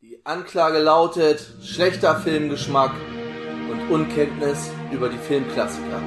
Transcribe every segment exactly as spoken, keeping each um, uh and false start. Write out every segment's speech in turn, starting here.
Die Anklage lautet schlechter Filmgeschmack und Unkenntnis über die Filmklassiker.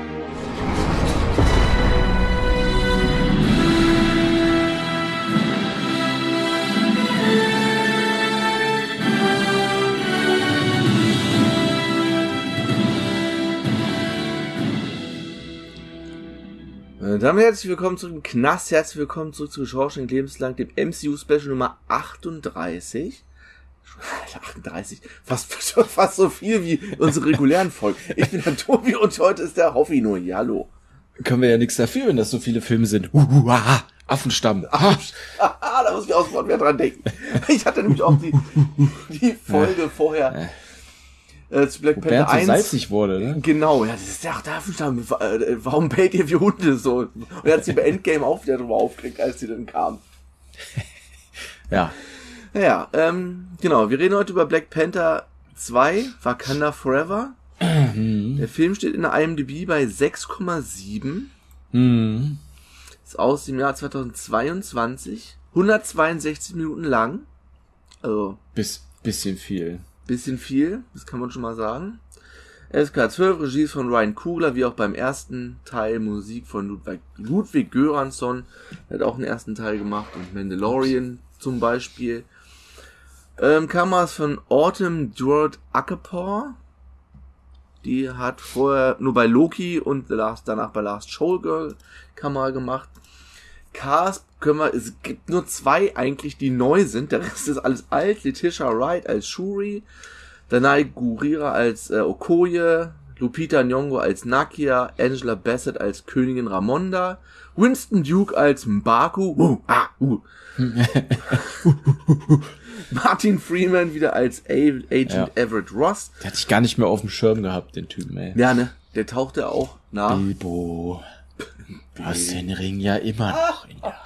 Damit herzlich willkommen zurück im Knast, herzlich willkommen zurück zu Shawshank Lebenslang, dem M C U-Special Nummer achtunddreißig. achtunddreißig, fast, fast so viel wie unsere regulären Folgen. Ich bin der Tobi und heute ist der Hoffi nur hier, hallo. Können wir ja nichts dafür, wenn das so viele Filme sind. Uhuah, Affenstamm. Ah, da muss ich aus Wort mehr dran denken. Ich hatte nämlich auch die, die Folge vorher... Äh, zu Black Panther eins. So salzig wurde, ne? Genau, ja, das ist ja auch der Affenstamm. Warum bellt ihr wie Hunde so? Und er hat sich bei Endgame auch wieder drüber aufgeregt, als die dann kamen. Ja. Naja, ähm, genau, wir reden heute über Black Panther zwei, Wakanda Forever. Mhm. Der Film steht in der I M D B bei sechs Komma sieben. Mhm. Ist aus dem Jahr zweitausendzweiundzwanzig. hundertzweiundsechzig Minuten lang. Also. Bis, bisschen viel. Bisschen viel, das kann man schon mal sagen. F S K zwölf, Regie von Ryan Coogler, wie auch beim ersten Teil, Musik von Ludwig, Ludwig Göransson, der hat auch den ersten Teil gemacht, und Mandalorian zum Beispiel. Ähm, Kameras von Autumn Durd Ackepor, die hat vorher nur bei Loki und The Last, danach bei Last Showgirl Kamera gemacht. Cast können wir, es gibt nur zwei eigentlich, die neu sind. Der Rest ist alles alt. Letitia Wright als Shuri, Danai Gurira als äh, Okoye, Lupita Nyong'o als Nakia, Angela Bassett als Königin Ramonda, Winston Duke als M'Baku, uh, ah, uh. Martin Freeman wieder als A- Agent ja. Everett Ross. Der hatte ich gar nicht mehr auf dem Schirm gehabt, den Typen, ey. Ja, ne? Der tauchte auch nach. Bilbo. Du hast den Ring ja immer noch in der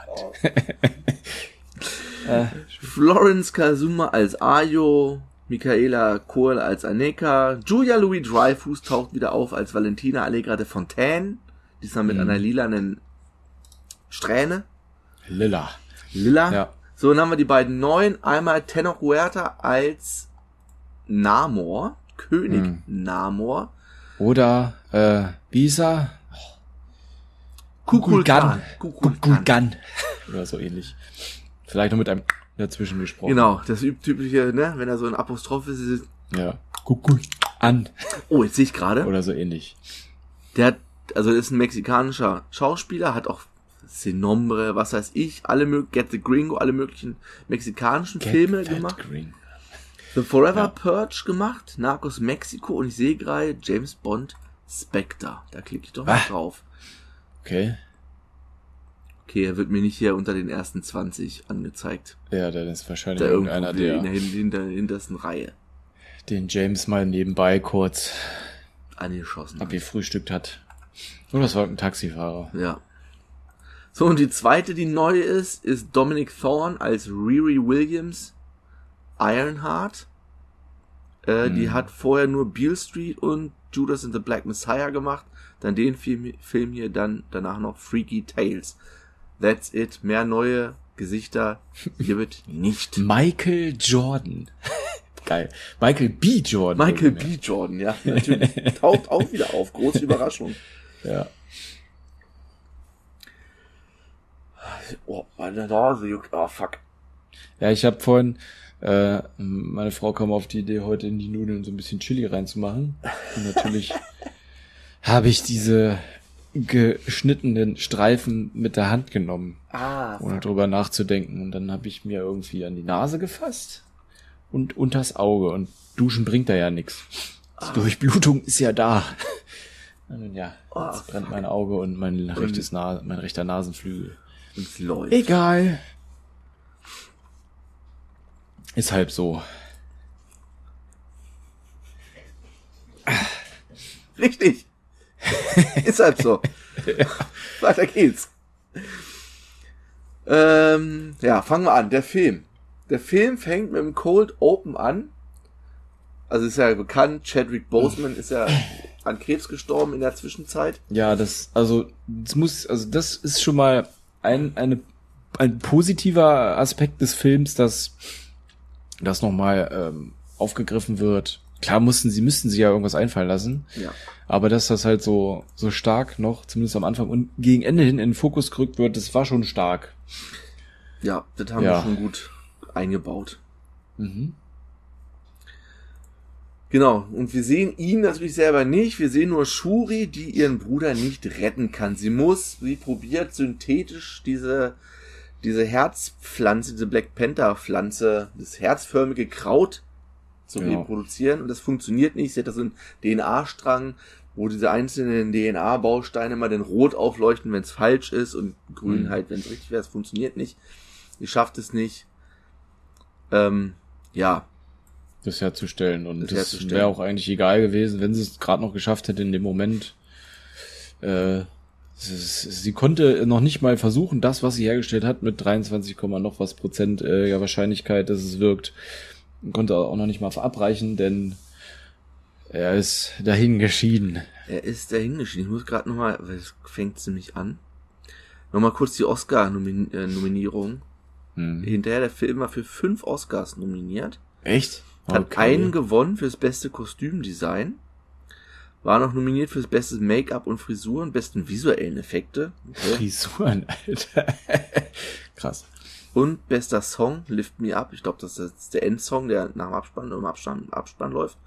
Hand. Florence Kazuma als Ayo, Michaela Coel als Aneka, Julia Louis-Dreyfus taucht wieder auf als Valentina Allegra de Fontaine, diesmal mit mm. einer lilanen Strähne. Lila. Lila. Ja. So, dann haben wir die beiden neuen. Einmal Tenoch Huerta als Namor, König mm. Namor. Oder, äh, Bisa. Kukulkan. Kukulkan. Oder so ähnlich. Vielleicht noch mit einem dazwischen gesprochen. Genau, das typische, ne, wenn er so ein Apostroph ist, ist ja. Kukulkan. Oh, jetzt sehe ich gerade. Oder so ähnlich. Der hat, also ist ein mexikanischer Schauspieler, hat auch Sin Nombre, was weiß ich, alle möglichen, Get the Gringo, alle möglichen mexikanischen Get Filme gemacht. Gringo. The Forever ja. Purge gemacht, Narcos Mexiko, und ich sehe gerade James Bond Spectre. Da klicke ich doch mal ah. drauf. Okay. Okay, er wird mir nicht hier unter den ersten zwanzig angezeigt. Ja, dann ist wahrscheinlich da irgendeiner der... In der hinter, hintersten Reihe. Den James mal nebenbei kurz... angeschossen. Abgefrühstückt hat. Oder das war ein Taxifahrer. Ja. So, und die zweite, die neu ist, ist Dominic Thorne als Riri Williams Ironheart. Äh, hm. Die hat vorher nur Beale Street und Judas and the Black Messiah gemacht. Dann den Film, Film hier, dann danach noch Freaky Tales. That's it. Mehr neue Gesichter hier wird nicht. Michael Jordan. Geil. Michael B. Jordan. Michael B. Jordan, ja. Natürlich. Taucht auch wieder auf. Große Überraschung. Ja. Oh, meine Nase juckt. Oh, fuck. Ja, ich habe vorhin, äh, meine Frau kam auf die Idee, heute in die Nudeln so ein bisschen Chili reinzumachen. Und natürlich habe ich diese geschnittenen Streifen mit der Hand genommen, ah, ohne drüber nachzudenken. Und dann habe ich mir irgendwie an die Nase gefasst und unters Auge. Und Duschen bringt da ja nichts. Die Durchblutung ist ja da. Und ja, jetzt brennt mein Auge und mein rechtes Na- mein rechter Nasenflügel. Und es läuft. Egal. Ist halb so. Richtig. Ist halt so. Ja. Weiter geht's. Ähm, ja, fangen wir an. Der Film. Der Film fängt mit einem Cold Open an. Also ist ja bekannt, Chadwick Boseman ist ja an Krebs gestorben in der Zwischenzeit. Ja, das, also, das muss, also das ist schon mal ein, eine, ein positiver Aspekt des Films, dass das nochmal ähm, aufgegriffen wird. Klar mussten sie, müssten sie ja irgendwas einfallen lassen. Ja. Aber dass das halt so, so stark noch, zumindest am Anfang und gegen Ende hin in den Fokus gerückt wird, das war schon stark. Ja, das haben Ja. wir schon gut eingebaut. Mhm. Genau, und wir sehen ihn natürlich selber nicht. Wir sehen nur Shuri, die ihren Bruder nicht retten kann. Sie muss, sie probiert synthetisch diese, diese Herzpflanze, diese Black Panther Pflanze, das herzförmige Kraut zu Genau. reproduzieren. Und das funktioniert nicht. Sie hat da so einen D N A-Strang, wo diese einzelnen D N A-Bausteine mal den Rot aufleuchten, wenn es falsch ist, und Grün Mhm. halt, wenn es richtig wäre. Es funktioniert nicht. Sie schafft es nicht. Ähm, ja. Das herzustellen. Und Das das, herzustellen. wäre auch eigentlich egal gewesen, wenn sie es gerade noch geschafft hätte in dem Moment. Äh, sie, sie konnte noch nicht mal versuchen, das, was sie hergestellt hat, mit dreiundzwanzig, noch was Prozent äh, ja, Wahrscheinlichkeit, dass es wirkt, konnte auch noch nicht mal verabreichen, denn er ist dahin geschieden. Er ist dahingeschieden. Ich muss gerade nochmal, weil es fängt ziemlich an, nochmal kurz die Oscar-Nominierung. Hm. Hinterher, der Film war für fünf Oscars nominiert. Echt? Hat einen gewonnen fürs beste Kostümdesign. War noch nominiert fürs beste Make-up und Frisur und besten visuellen Effekte. Okay. Frisuren, Alter. Krass. Und bester Song, Lift Me Up. Ich glaube, das ist der Endsong, der nach dem Abspann, im Abspann, Abspann läuft.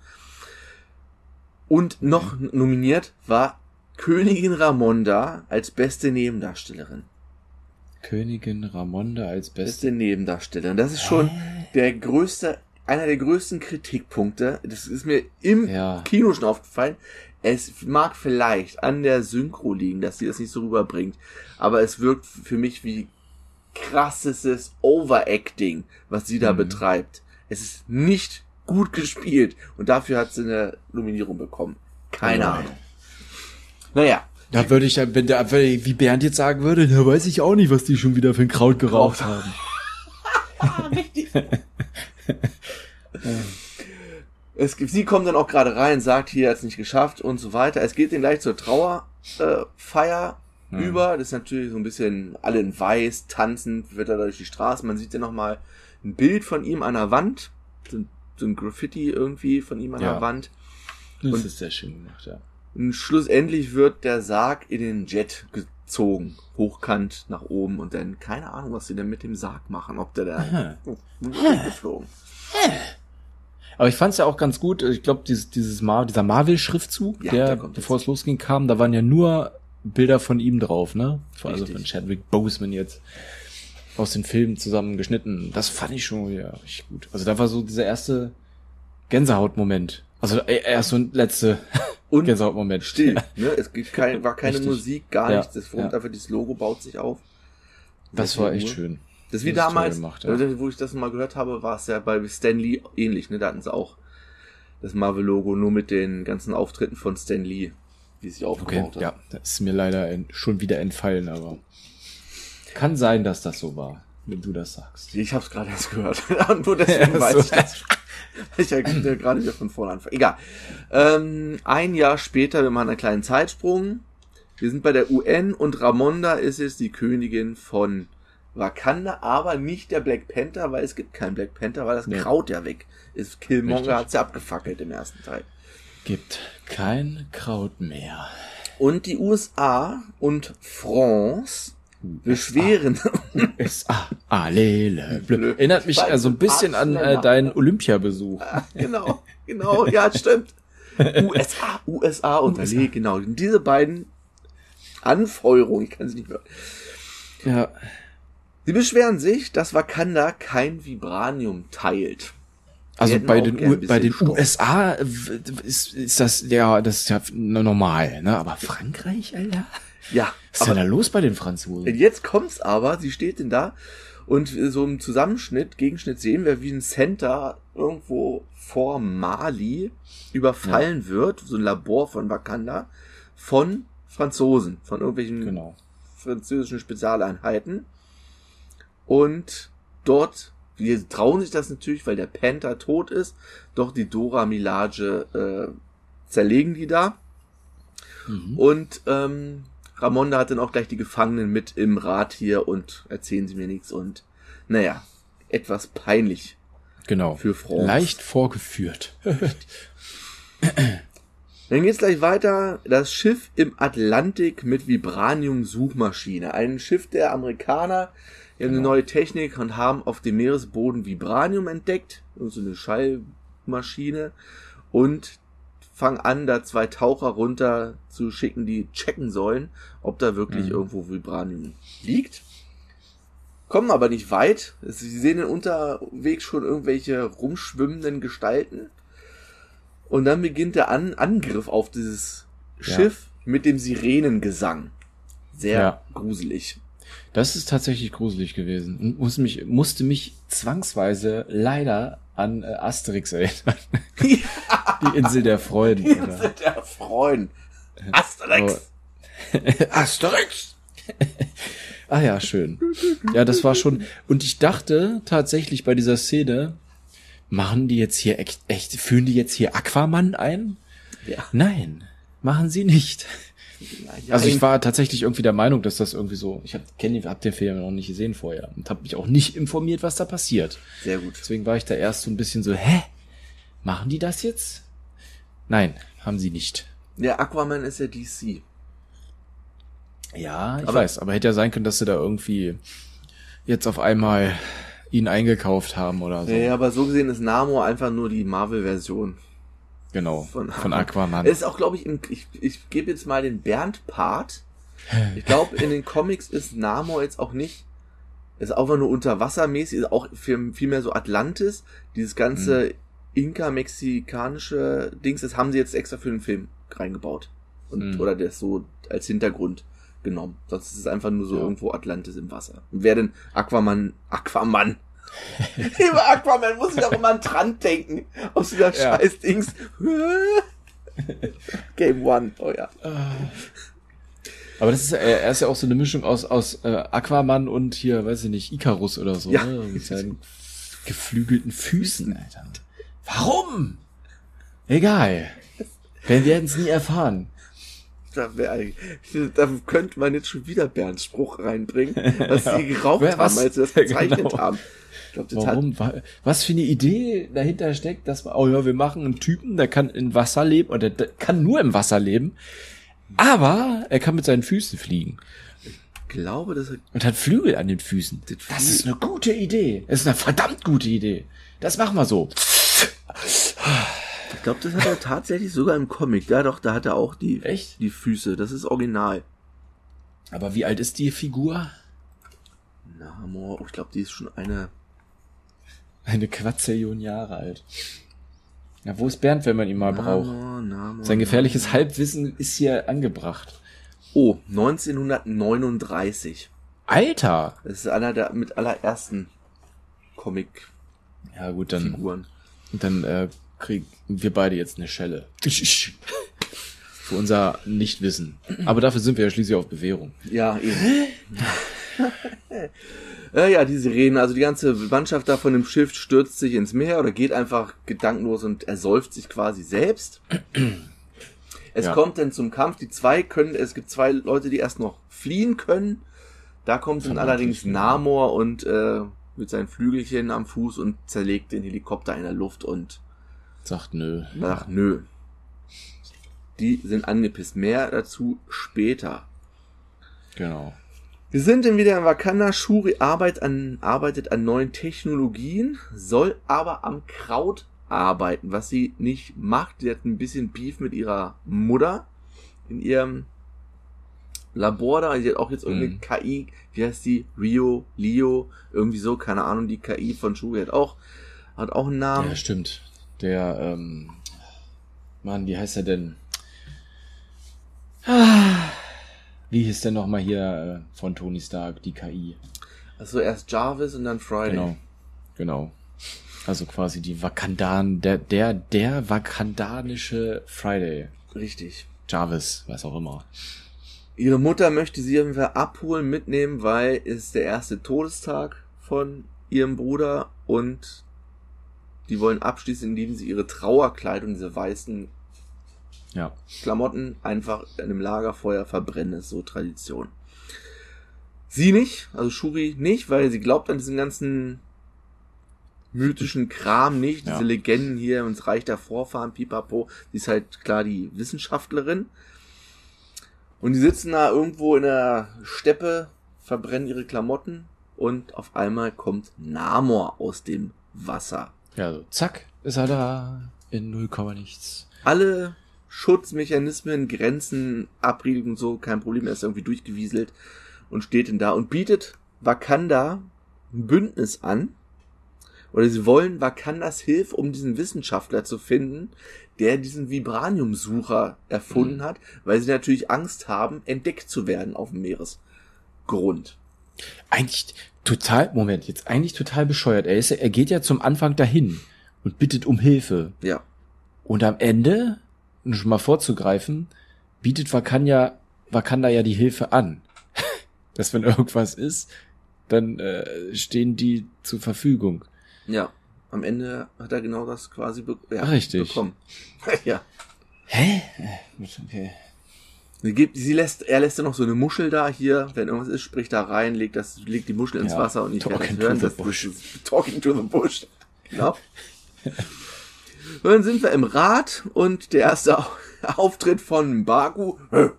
Und noch nominiert war Königin Ramonda als beste Nebendarstellerin. Königin Ramonda als beste. Beste Nebendarstellerin. Das ist schon der größte, einer der größten Kritikpunkte. Das ist mir im Ja. Kino schon aufgefallen. Es mag vielleicht an der Synchro liegen, dass sie das nicht so rüberbringt. Aber es wirkt für mich wie krassestes Overacting, was sie da Mhm. betreibt. Es ist nicht gut gespielt. Und dafür hat sie eine Nominierung bekommen. Keine Ja. Ahnung. Naja. Da würde ich, wenn der, wie Bernd jetzt sagen würde, da weiß ich auch nicht, was die schon wieder für ein Kraut geraucht haben. Es gibt, sie kommt dann auch gerade rein, sagt, hier hat es nicht geschafft und so weiter. Es geht dann gleich zur Trauerfeier äh, Feier Mhm. über. Das ist natürlich so ein bisschen alle in weiß, tanzend, wird er durch die Straße. Man sieht ja nochmal ein Bild von ihm an der Wand. So ein, so ein Graffiti irgendwie von ihm an Ja. der Wand. Das Und- ist sehr schön gemacht, ja. Und schlussendlich wird der Sarg in den Jet gezogen, hochkant nach oben, und dann keine Ahnung, was sie denn mit dem Sarg machen, ob der da geflogen. Aber ich fand's ja auch ganz gut, ich glaube, dieses, dieses Mar dieser Marvel-Schriftzug, Ja, der, der kommt bevor jetzt. es losging, kam, da waren ja nur Bilder von ihm drauf, ne? Also Richtig. von Chadwick Boseman jetzt aus den Filmen zusammengeschnitten. Das fand ich schon ja richtig gut. Also da war so dieser erste Gänsehautmoment. Also äh, erst und letzte Und Gänsehautmoment. still, ne? Es gibt kein, war keine Richtig. Musik, gar Ja, nichts. Das kommt ja. einfach, dieses Logo baut sich auf. Das Sehr war echt Ruhe. schön. Das ist wie Das ist toll damals, gemacht, ja. äh, wo ich das mal gehört habe, war es ja bei Stan Lee ähnlich, ne? Da hatten sie auch das Marvel-Logo, nur mit den ganzen Auftritten von Stan Lee, wie sich Okay, aufgebaut hat. ja, das ist mir leider en- schon wieder entfallen, aber kann sein, dass das so war, wenn du das sagst. Ich hab's gerade erst gehört. Und nur deswegen Ja, weiß so. ich das. Ich ja gerade wieder von vorne anfangen. Egal. Ähm, ein Jahr später, wir machen einen kleinen Zeitsprung. Wir sind bei der U N und Ramonda ist jetzt die Königin von Wakanda, aber nicht der Black Panther, weil es gibt keinen Black Panther, weil das Nee. Kraut ja weg ist. Killmonger Richtig. hat's ja abgefackelt im ersten Teil. Gibt kein Kraut mehr. Und die U S A und France beschweren. U S A, Allele, blö. Blö. Erinnert mich Zwei also ein bisschen an äh, Partner. deinen Olympiabesuch. Genau, genau, ja, stimmt. U S A, U S A und Allee, genau. Und diese beiden Anfeuerungen, ich kann sie nicht mehr. Ja. Sie beschweren sich, dass Wakanda kein Vibranium teilt. Also hätten bei auch den, gern U ein bei den bisschen U S A w- ist, ist das ja, das ist ja normal, ne? Aber Frankreich, Alter? Ja, Was ist denn aber da los bei den Franzosen? jetzt kommt's aber, sie steht denn da und so im Zusammenschnitt, Gegenschnitt sehen wir, wie ein Center irgendwo vor Mali überfallen wird, so ein Labor von Wakanda, von Franzosen, von irgendwelchen Genau. französischen Spezialeinheiten. Und dort, wir trauen sich das natürlich, weil der Panther tot ist, doch die Dora Milaje äh, zerlegen die da. Mhm. Und ähm, Ramonda hat dann auch gleich die Gefangenen mit im Rat hier und erzählen sie mir nichts und naja, etwas peinlich. Genau. Für France. Leicht vorgeführt. Dann geht's gleich weiter. Das Schiff im Atlantik mit Vibranium-Suchmaschine. Ein Schiff der Amerikaner. Die haben Genau. eine neue Technik und haben auf dem Meeresboden Vibranium entdeckt. So eine Schallmaschine. Und fangen an, da zwei Taucher runter zu schicken, die checken sollen, ob da wirklich Mhm. irgendwo Vibranium liegt. Kommen aber nicht weit. Sie sehen unterwegs schon irgendwelche rumschwimmenden Gestalten. Und dann beginnt der An- Angriff auf dieses Ja. Schiff mit dem Sirenengesang. Sehr Ja. gruselig. Das ist tatsächlich gruselig gewesen. Und muss mich, musste mich zwangsweise leider an äh, Asterix erinnern. Die Insel der Freuden. Wir oder? sind der Freund. Asterix! Asterix! Ah ja, schön. Ja, das war schon. Und ich dachte tatsächlich bei dieser Szene, machen die jetzt hier echt, echt führen die jetzt hier Aquaman ein? Ja. Nein, machen sie nicht. Ja, Also ich war tatsächlich irgendwie der Meinung, dass das irgendwie so, ich hab, kenn, hab den Film noch nicht gesehen vorher und habe mich auch nicht informiert, was da passiert. sehr gut. Deswegen war ich da erst so ein bisschen so, hä? Machen die das jetzt? Nein, haben sie nicht. Der Aquaman ist ja D C. Ja, ich Aber- weiß, aber hätte ja sein können, dass sie da irgendwie jetzt auf einmal ihn eingekauft haben oder so. Ja, ja, aber so gesehen ist Namor einfach nur die Marvel-Version. Genau, Von von, Aquaman. Es ist auch, glaube ich, im, ich, ich gebe jetzt mal den Bernd-Part. Ich glaube, in den Comics ist Namor jetzt auch nicht, ist auch nur unterwassermäßig, ist auch viel, viel mehr so Atlantis. Dieses ganze inka-mexikanische Dings, das haben sie jetzt extra für den Film reingebaut. Und, Mhm. oder das so als Hintergrund genommen. Sonst ist es einfach nur so Ja. irgendwo Atlantis im Wasser. Und wer denn Aquaman, Aquaman, über Aquaman muss ich auch immer an Trant denken. Aus dieser Ja. scheiß Dings. Game One, oh ja. Aber das ist, er er ist ja auch so eine Mischung aus, aus äh, Aquaman und hier, weiß ich nicht, Icarus oder so, Ja. ne? Mit seinen geflügelten Füßen, Alter. Warum? Egal. Wir werden es nie erfahren. Da, wär, da könnte man jetzt schon wieder Bernds Spruch reinbringen, was sie geraubt Wer- haben, was? als sie das gezeichnet Genau. haben. Ich glaub, das hat, Warum? Wa- Was für eine Idee dahinter steckt, dass man, oh ja, wir machen einen Typen, der kann im Wasser leben, oder der kann nur im Wasser leben, aber er kann mit seinen Füßen fliegen ich glaube, das hat, und hat Flügel an den Füßen. Das Das ist eine gute Idee. Das ist eine verdammt gute Idee. Das machen wir so. ich glaube, das hat er tatsächlich sogar im Comic. Ja, doch, da hat er auch die, Echt? die Füße. Das ist original. Aber wie alt ist die Figur? Namor, oh, ich glaube, die ist schon eine, Eine Quadrillion Jahre alt. Ja, wo ist Bernd, wenn man ihn mal braucht? Namor, Namor. Sein gefährliches Halbwissen ist hier angebracht. Oh, neunzehnhundertneununddreißig. Alter! Das ist einer der mit allerersten Comic-Figuren. Ja gut, dann, und dann äh, kriegen wir beide jetzt eine Schelle. Für unser Nichtwissen. Aber dafür sind wir ja schließlich auf Bewährung. Ja, eben. Ja, ja, die Sirenen, also die ganze Mannschaft da von dem Schiff stürzt sich ins Meer oder geht einfach gedankenlos und ersäuft sich quasi selbst. Es Ja. kommt dann zum Kampf, die zwei können, es gibt zwei Leute, die erst noch fliehen können. Da kommt dann Vermutlich, allerdings ja. Namor und äh, mit seinen Flügelchen am Fuß und zerlegt den Helikopter in der Luft und Sagt nö. sagt, nö. Die sind angepisst. Mehr dazu später. Genau. Wir sind dann wieder in Wakanda. Shuri arbeitet an, arbeitet an neuen Technologien, soll aber am Kraut arbeiten, was sie nicht macht. Sie hat ein bisschen Beef mit ihrer Mutter in ihrem Labor da. Sie hat auch jetzt irgendeine Mhm. K I, wie heißt die? Rio, Leo, irgendwie so, keine Ahnung. Die K I von Shuri hat auch, hat auch einen Namen. Ja, stimmt. Der, ähm, Mann, wie heißt er denn? Ah, Wie hieß der nochmal hier äh, von Tony Stark, die K I? Also erst Jarvis und dann Friday. Genau, genau. Also quasi die Wakandan, der, der, der wakandanische Friday. Richtig. Jarvis, was auch immer. Ihre Mutter möchte sie auf jeden Fall abholen, mitnehmen, weil es der erste Todestag von ihrem Bruder und die wollen abschließen, indem sie ihre Trauerkleidung, diese weißen Ja. Klamotten einfach in einem Lagerfeuer verbrennen, ist so Tradition. Sie nicht, also Shuri nicht, weil sie glaubt an diesen ganzen mythischen Kram nicht, diese Ja. Legenden hier, uns Reich der Vorfahren, pipapo, die ist halt klar die Wissenschaftlerin. Und die sitzen da irgendwo in der Steppe, verbrennen ihre Klamotten und auf einmal kommt Namor aus dem Wasser. Ja, so zack, ist er da in null Komma nichts. Alle Schutzmechanismen, Grenzen, Abriegel und so, kein Problem, er ist irgendwie durchgewieselt und steht denn da und bietet Wakanda ein Bündnis an. Oder sie wollen Wakandas Hilfe, um diesen Wissenschaftler zu finden, der diesen Vibranium-Sucher erfunden Mhm. hat, weil sie natürlich Angst haben, entdeckt zu werden auf dem Meeresgrund. Eigentlich total, Moment, jetzt eigentlich total bescheuert. Er ist, er geht ja zum Anfang dahin und bittet um Hilfe. Ja. Und am Ende, um schon mal vorzugreifen, bietet Wakanda, Wakanda ja die Hilfe an. Dass wenn irgendwas ist, dann äh, stehen die zur Verfügung. Ja. Am Ende hat er genau das quasi be- ja, Richtig. bekommen. Ja. Hä? Okay. Sie gibt, sie lässt, er lässt ja noch so eine Muschel da hier, wenn irgendwas ist, spricht da rein, legt das, legt die Muschel ins Ja, Wasser und ich werde talking das hören. to Das, the bush. das ist talking to the bush. Genau. Und dann sind wir im Rad und der erste Auftritt von Mbaku,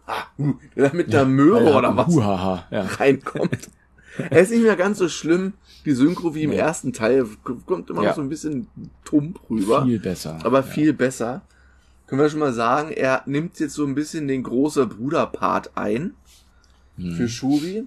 der mit der Möhre oder was Huhaha, ja. reinkommt. Er ist nicht mehr ganz so schlimm, die Synchro wie im Nee. ersten Teil, kommt immer Ja. noch so ein bisschen tump rüber. Viel besser. aber ja. viel besser. Können wir schon mal sagen, er nimmt jetzt so ein bisschen den große Bruder-Part ein Hm. für Shuri.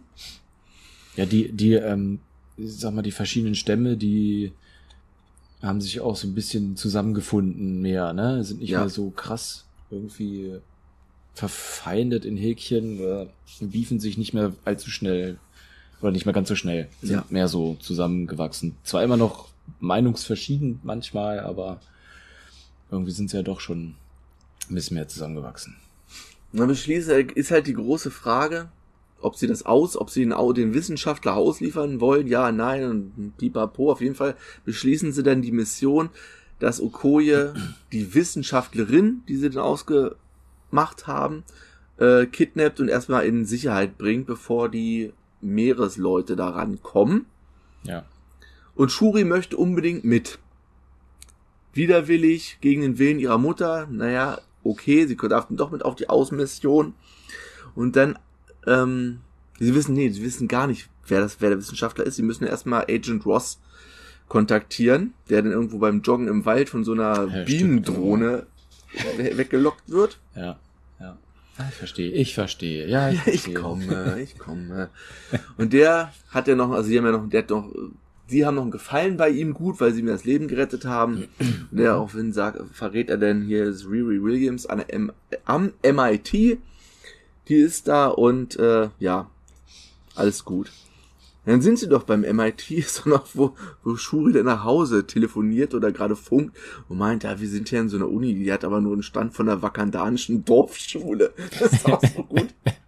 Ja, die, die, ähm, ich sag mal, die verschiedenen Stämme, die haben sich auch so ein bisschen zusammengefunden mehr, ne? Sind nicht Ja. mehr so krass irgendwie verfeindet in Häkchen, oder beefen sich nicht mehr allzu schnell, oder nicht mehr ganz so schnell, sind Ja. mehr so zusammengewachsen. Zwar immer noch meinungsverschieden manchmal, aber irgendwie sind sie ja doch schon ein bisschen mehr zusammengewachsen. Und dann beschließt, ist halt die große Frage, ob sie das aus, ob sie den, Au- den Wissenschaftler ausliefern wollen, ja, nein, und pipapo, auf jeden Fall beschließen sie dann die Mission, dass Okoye die Wissenschaftlerin, die sie dann ausgemacht haben, äh, kidnappt und erstmal in Sicherheit bringt, bevor die Meeresleute daran kommen. Ja. Und Shuri möchte unbedingt mit. Widerwillig, gegen den Willen ihrer Mutter. Naja, okay, sie darf doch mit auf die Außenmission. Und dann, ähm, sie wissen, nee, sie wissen gar nicht, wer das, wer der Wissenschaftler ist. Sie müssen erstmal Agent Ross kontaktieren, der dann irgendwo beim Joggen im Wald von so einer Ja, Bienendrohne we- weggelockt wird. Ja, ja. Ich verstehe, ich verstehe. Ja, ich Ich verstehe. komme, ich komme. Und der hat ja noch, also die haben ja noch, der hat noch, die haben noch einen Gefallen bei ihm gut, weil sie ihm das Leben gerettet haben. Und der auch, wenn sagt, verrät er denn hier ist Riri Williams an der M- am M I T. Die ist da und äh, ja, alles gut. Dann sind sie doch beim M I T, ist doch noch, wo, wo Shuri dann nach Hause telefoniert oder gerade funkt und meint, ja, wir sind hier in so einer Uni, die hat aber nur einen Stand von der wakandanischen Dorfschule. Das ist auch so gut.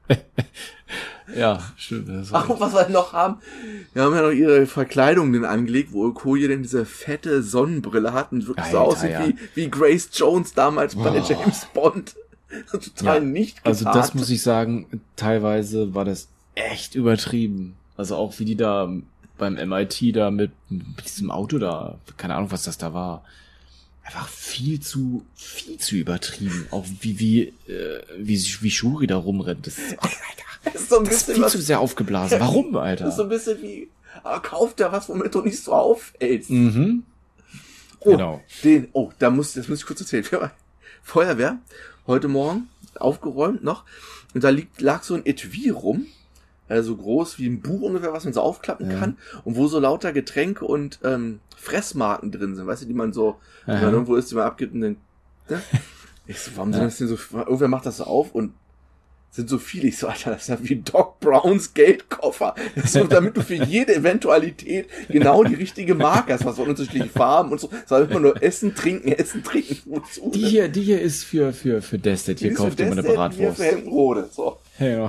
Ja, stimmt. Das war Ach, was wir noch haben, wir haben ja noch ihre Verkleidung denn angelegt, wo Okoye denn diese fette Sonnenbrille hat und wirklich so Alter, aussieht ja. wie, wie Grace Jones damals bei Boah. James Bond. Total Ja, nicht getan. Also das muss ich sagen, teilweise war das echt übertrieben. Also auch wie die da beim M I T da mit, mit diesem Auto da, keine Ahnung, was das da war. Einfach viel zu, viel zu übertrieben. Auch wie, wie, äh, wie, wie Shuri da rumrennt. Das ist, oh, Alter, Das ist so ein das ist bisschen viel was, zu sehr aufgeblasen. Warum, Alter? das ist so ein bisschen wie, ah, kauft er was, womit du nicht so auffällst. Mhm. Oh, Genau. Den, oh, da muss, das muss ich kurz erzählen. Feuerwehr, heute Morgen, aufgeräumt noch, und da liegt, lag so ein Etui rum, also groß wie ein Buch ungefähr, was man so aufklappen Ja. kann, und wo so lauter Getränke und ähm, Fressmarken drin sind, weißt du, die man so, wenn Aha. man irgendwo ist, die man abgibt und dann, ne? Ich so, warum sind Ja. das denn so, irgendwer macht das so auf und sind so viele, ich so, Alter, das ist ja wie Doc Browns Geldkoffer. Das ist so, damit du für jede Eventualität genau die richtige Marke hast, was so unterschiedliche Farben und so, sondern immer nur Essen, trinken, Essen, trinken. Wozu? Die hier, die hier ist für, für, für Destet. Hier Die ist kauft für ihr mal eine Destet, Bratwurst. hier für Hemdenrode, so. Ja, genau.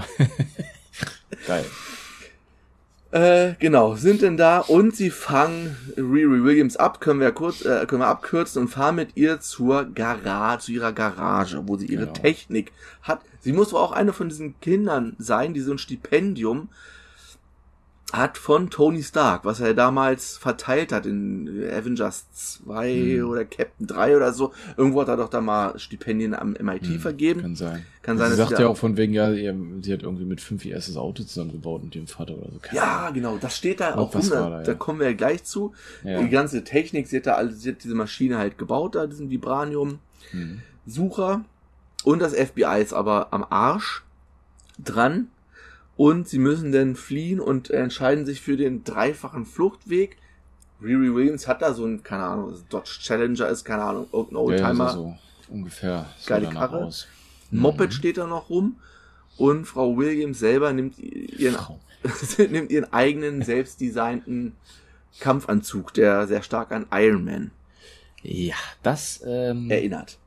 Geil. Äh, genau, sind denn da und sie fangen Riri Williams ab, können wir kurz, äh, können wir abkürzen und fahren mit ihr zur Garage, zu ihrer Garage, wo sie ihre Genau. Technik hat. Sie muss wohl auch eine von diesen Kindern sein, die so ein Stipendium hat von Tony Stark, was er damals verteilt hat in Avengers zwei hm. oder Captain drei oder so. Irgendwo hat er doch da mal Stipendien am M I T hm. vergeben. Kann sein. Kann sein, sie dass sagt ja auch von wegen, ja, sie hat irgendwie mit fünf ihr erstes Auto zusammengebaut mit dem Vater oder so. Keine ja, Ahnung. genau. Das steht da auch rum. Da, da, ja. da kommen wir ja gleich zu. Ja. Die ganze Technik, sie hat da alles, sie hat diese Maschine halt gebaut, da diesen Vibranium-Sucher. Hm. Und das F B I ist aber am Arsch dran. Und sie müssen dann fliehen und entscheiden sich für den dreifachen Fluchtweg. Riri Williams hat da so ein, keine Ahnung, Dodge Challenger ist, keine Ahnung, irgendein Oldtimer. Ja, so, so ungefähr. Geile Karre. Moped mhm. steht da noch rum. Und Frau Williams selber nimmt ihren, nimmt ihren eigenen, selbstdesignten Kampfanzug, der sehr stark an Iron Man ja, das ähm, erinnert.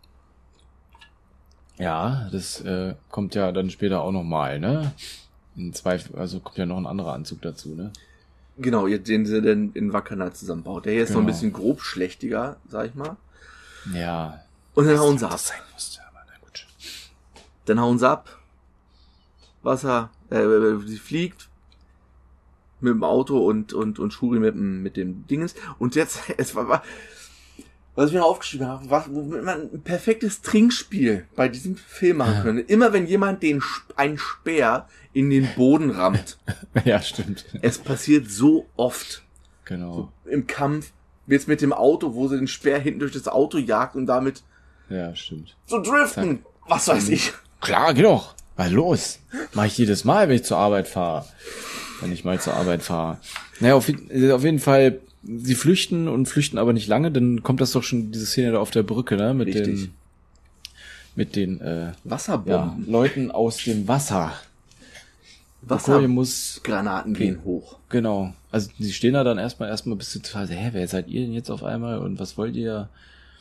Ja, das äh, kommt ja dann später auch nochmal, ne? In zwei, also kommt ja noch ein anderer Anzug dazu, ne? Genau, den sie dann in Wakanda zusammenbaut. Der hier ist genau. noch ein bisschen grobschlächtiger, sag ich mal. Ja. Und dann hauen sie ab. Das sein musste, aber na gut. Dann hauen sie ab. Wasser, äh, sie fliegt mit dem Auto und und und Shuri mit dem mit dem Dingens. Und jetzt, es war, was ich mir aufgeschrieben habe, was, womit man ein perfektes Trinkspiel bei diesem Film machen könnte. Immer wenn jemand den einen Speer in den Boden rammt. Ja, stimmt. Es passiert so oft. Genau. So im Kampf, jetzt mit dem Auto, wo sie den Speer hinten durch das Auto jagt und damit ja, stimmt. so driften. Zack. Was weiß ich. Klar, geh doch. Mal los. Mach ich jedes Mal, wenn ich zur Arbeit fahre. Wenn ich mal zur Arbeit fahre. Naja, auf, auf jeden Fall, sie flüchten und flüchten aber nicht lange, dann kommt das doch schon, diese Szene da auf der Brücke, ne? Mit Richtig. den, mit den, äh, Wasserbomben. Ja, Leuten aus dem Wasser. Wassergranaten gehen hoch. Genau. Also, sie stehen da dann erstmal, erstmal bis zu total, hä, wer seid ihr denn jetzt auf einmal und was wollt ihr?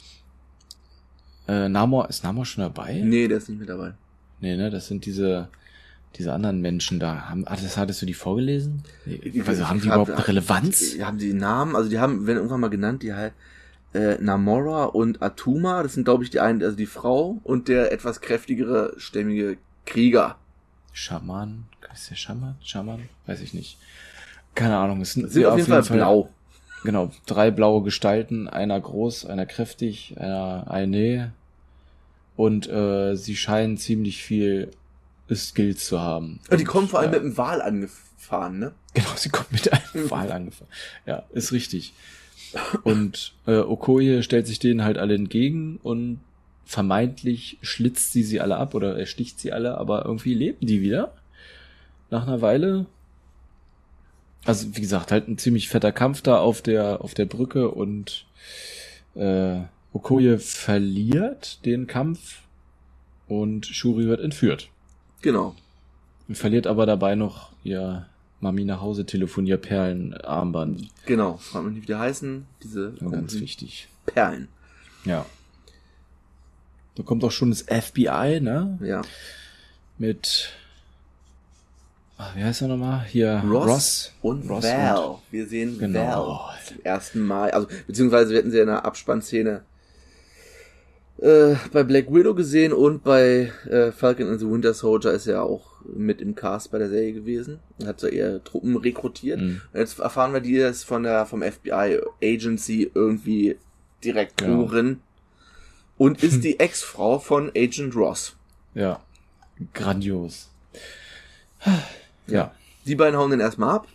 Äh, Namor, ist Namor schon dabei? Nee, der ist nicht mit dabei. Nee, ne, das sind diese, diese anderen Menschen da. Haben, ah, das hattest du die vorgelesen? Nee, also, haben die überhaupt eine Relevanz? Haben die Namen, also die haben, werden irgendwann mal genannt, die halt, äh, Namora und Atuma, das sind glaube ich die einen, also die Frau und der etwas kräftigere, stämmige Krieger. Schaman? Ist der Schaman? Schaman? Weiß ich nicht. Keine Ahnung. Es sind, sind auf, auf jeden Fall, Fall blau. Genau, drei blaue Gestalten, einer groß, einer kräftig, einer eine. Und äh, sie scheinen ziemlich viel Skills zu haben. Und die kommen und, vor allem ja. mit einem Wal angefahren, ne? Genau, sie kommen mit einem Wal angefahren. Ja, ist richtig. Und äh, Okoye stellt sich denen halt alle entgegen und vermeintlich schlitzt sie sie alle ab oder ersticht sie alle, aber irgendwie leben die wieder. Nach einer Weile. Also, wie gesagt, halt ein ziemlich fetter Kampf da auf der, auf der Brücke und äh, Okoye verliert den Kampf und Shuri wird entführt. Genau. Und verliert aber dabei noch ihr Mami nach Hause telefonier Perlenarmband. Genau, fragt mich nicht, wie die heißen. Diese ja, ganz wichtig. Perlen. Ja. Da kommt auch schon das F B I, ne? Ja. Mit, ach, wie heißt er nochmal? Hier, Ross, Ross und Ross Val. Und, wir sehen genau. Val zum ersten Mal. Also, beziehungsweise wir hätten sie in der Abspannszene äh, bei Black Widow gesehen und bei äh, Falcon and the Winter Soldier ist er auch mit im Cast bei der Serie gewesen und hat so eher Truppen rekrutiert. Mhm. Und jetzt erfahren wir, die ist von der vom F B I Agency irgendwie Direktorin. Genau. Und ist die Ex-Frau von Agent Ross. Ja, grandios. Ja. Die beiden hauen den erstmal ab.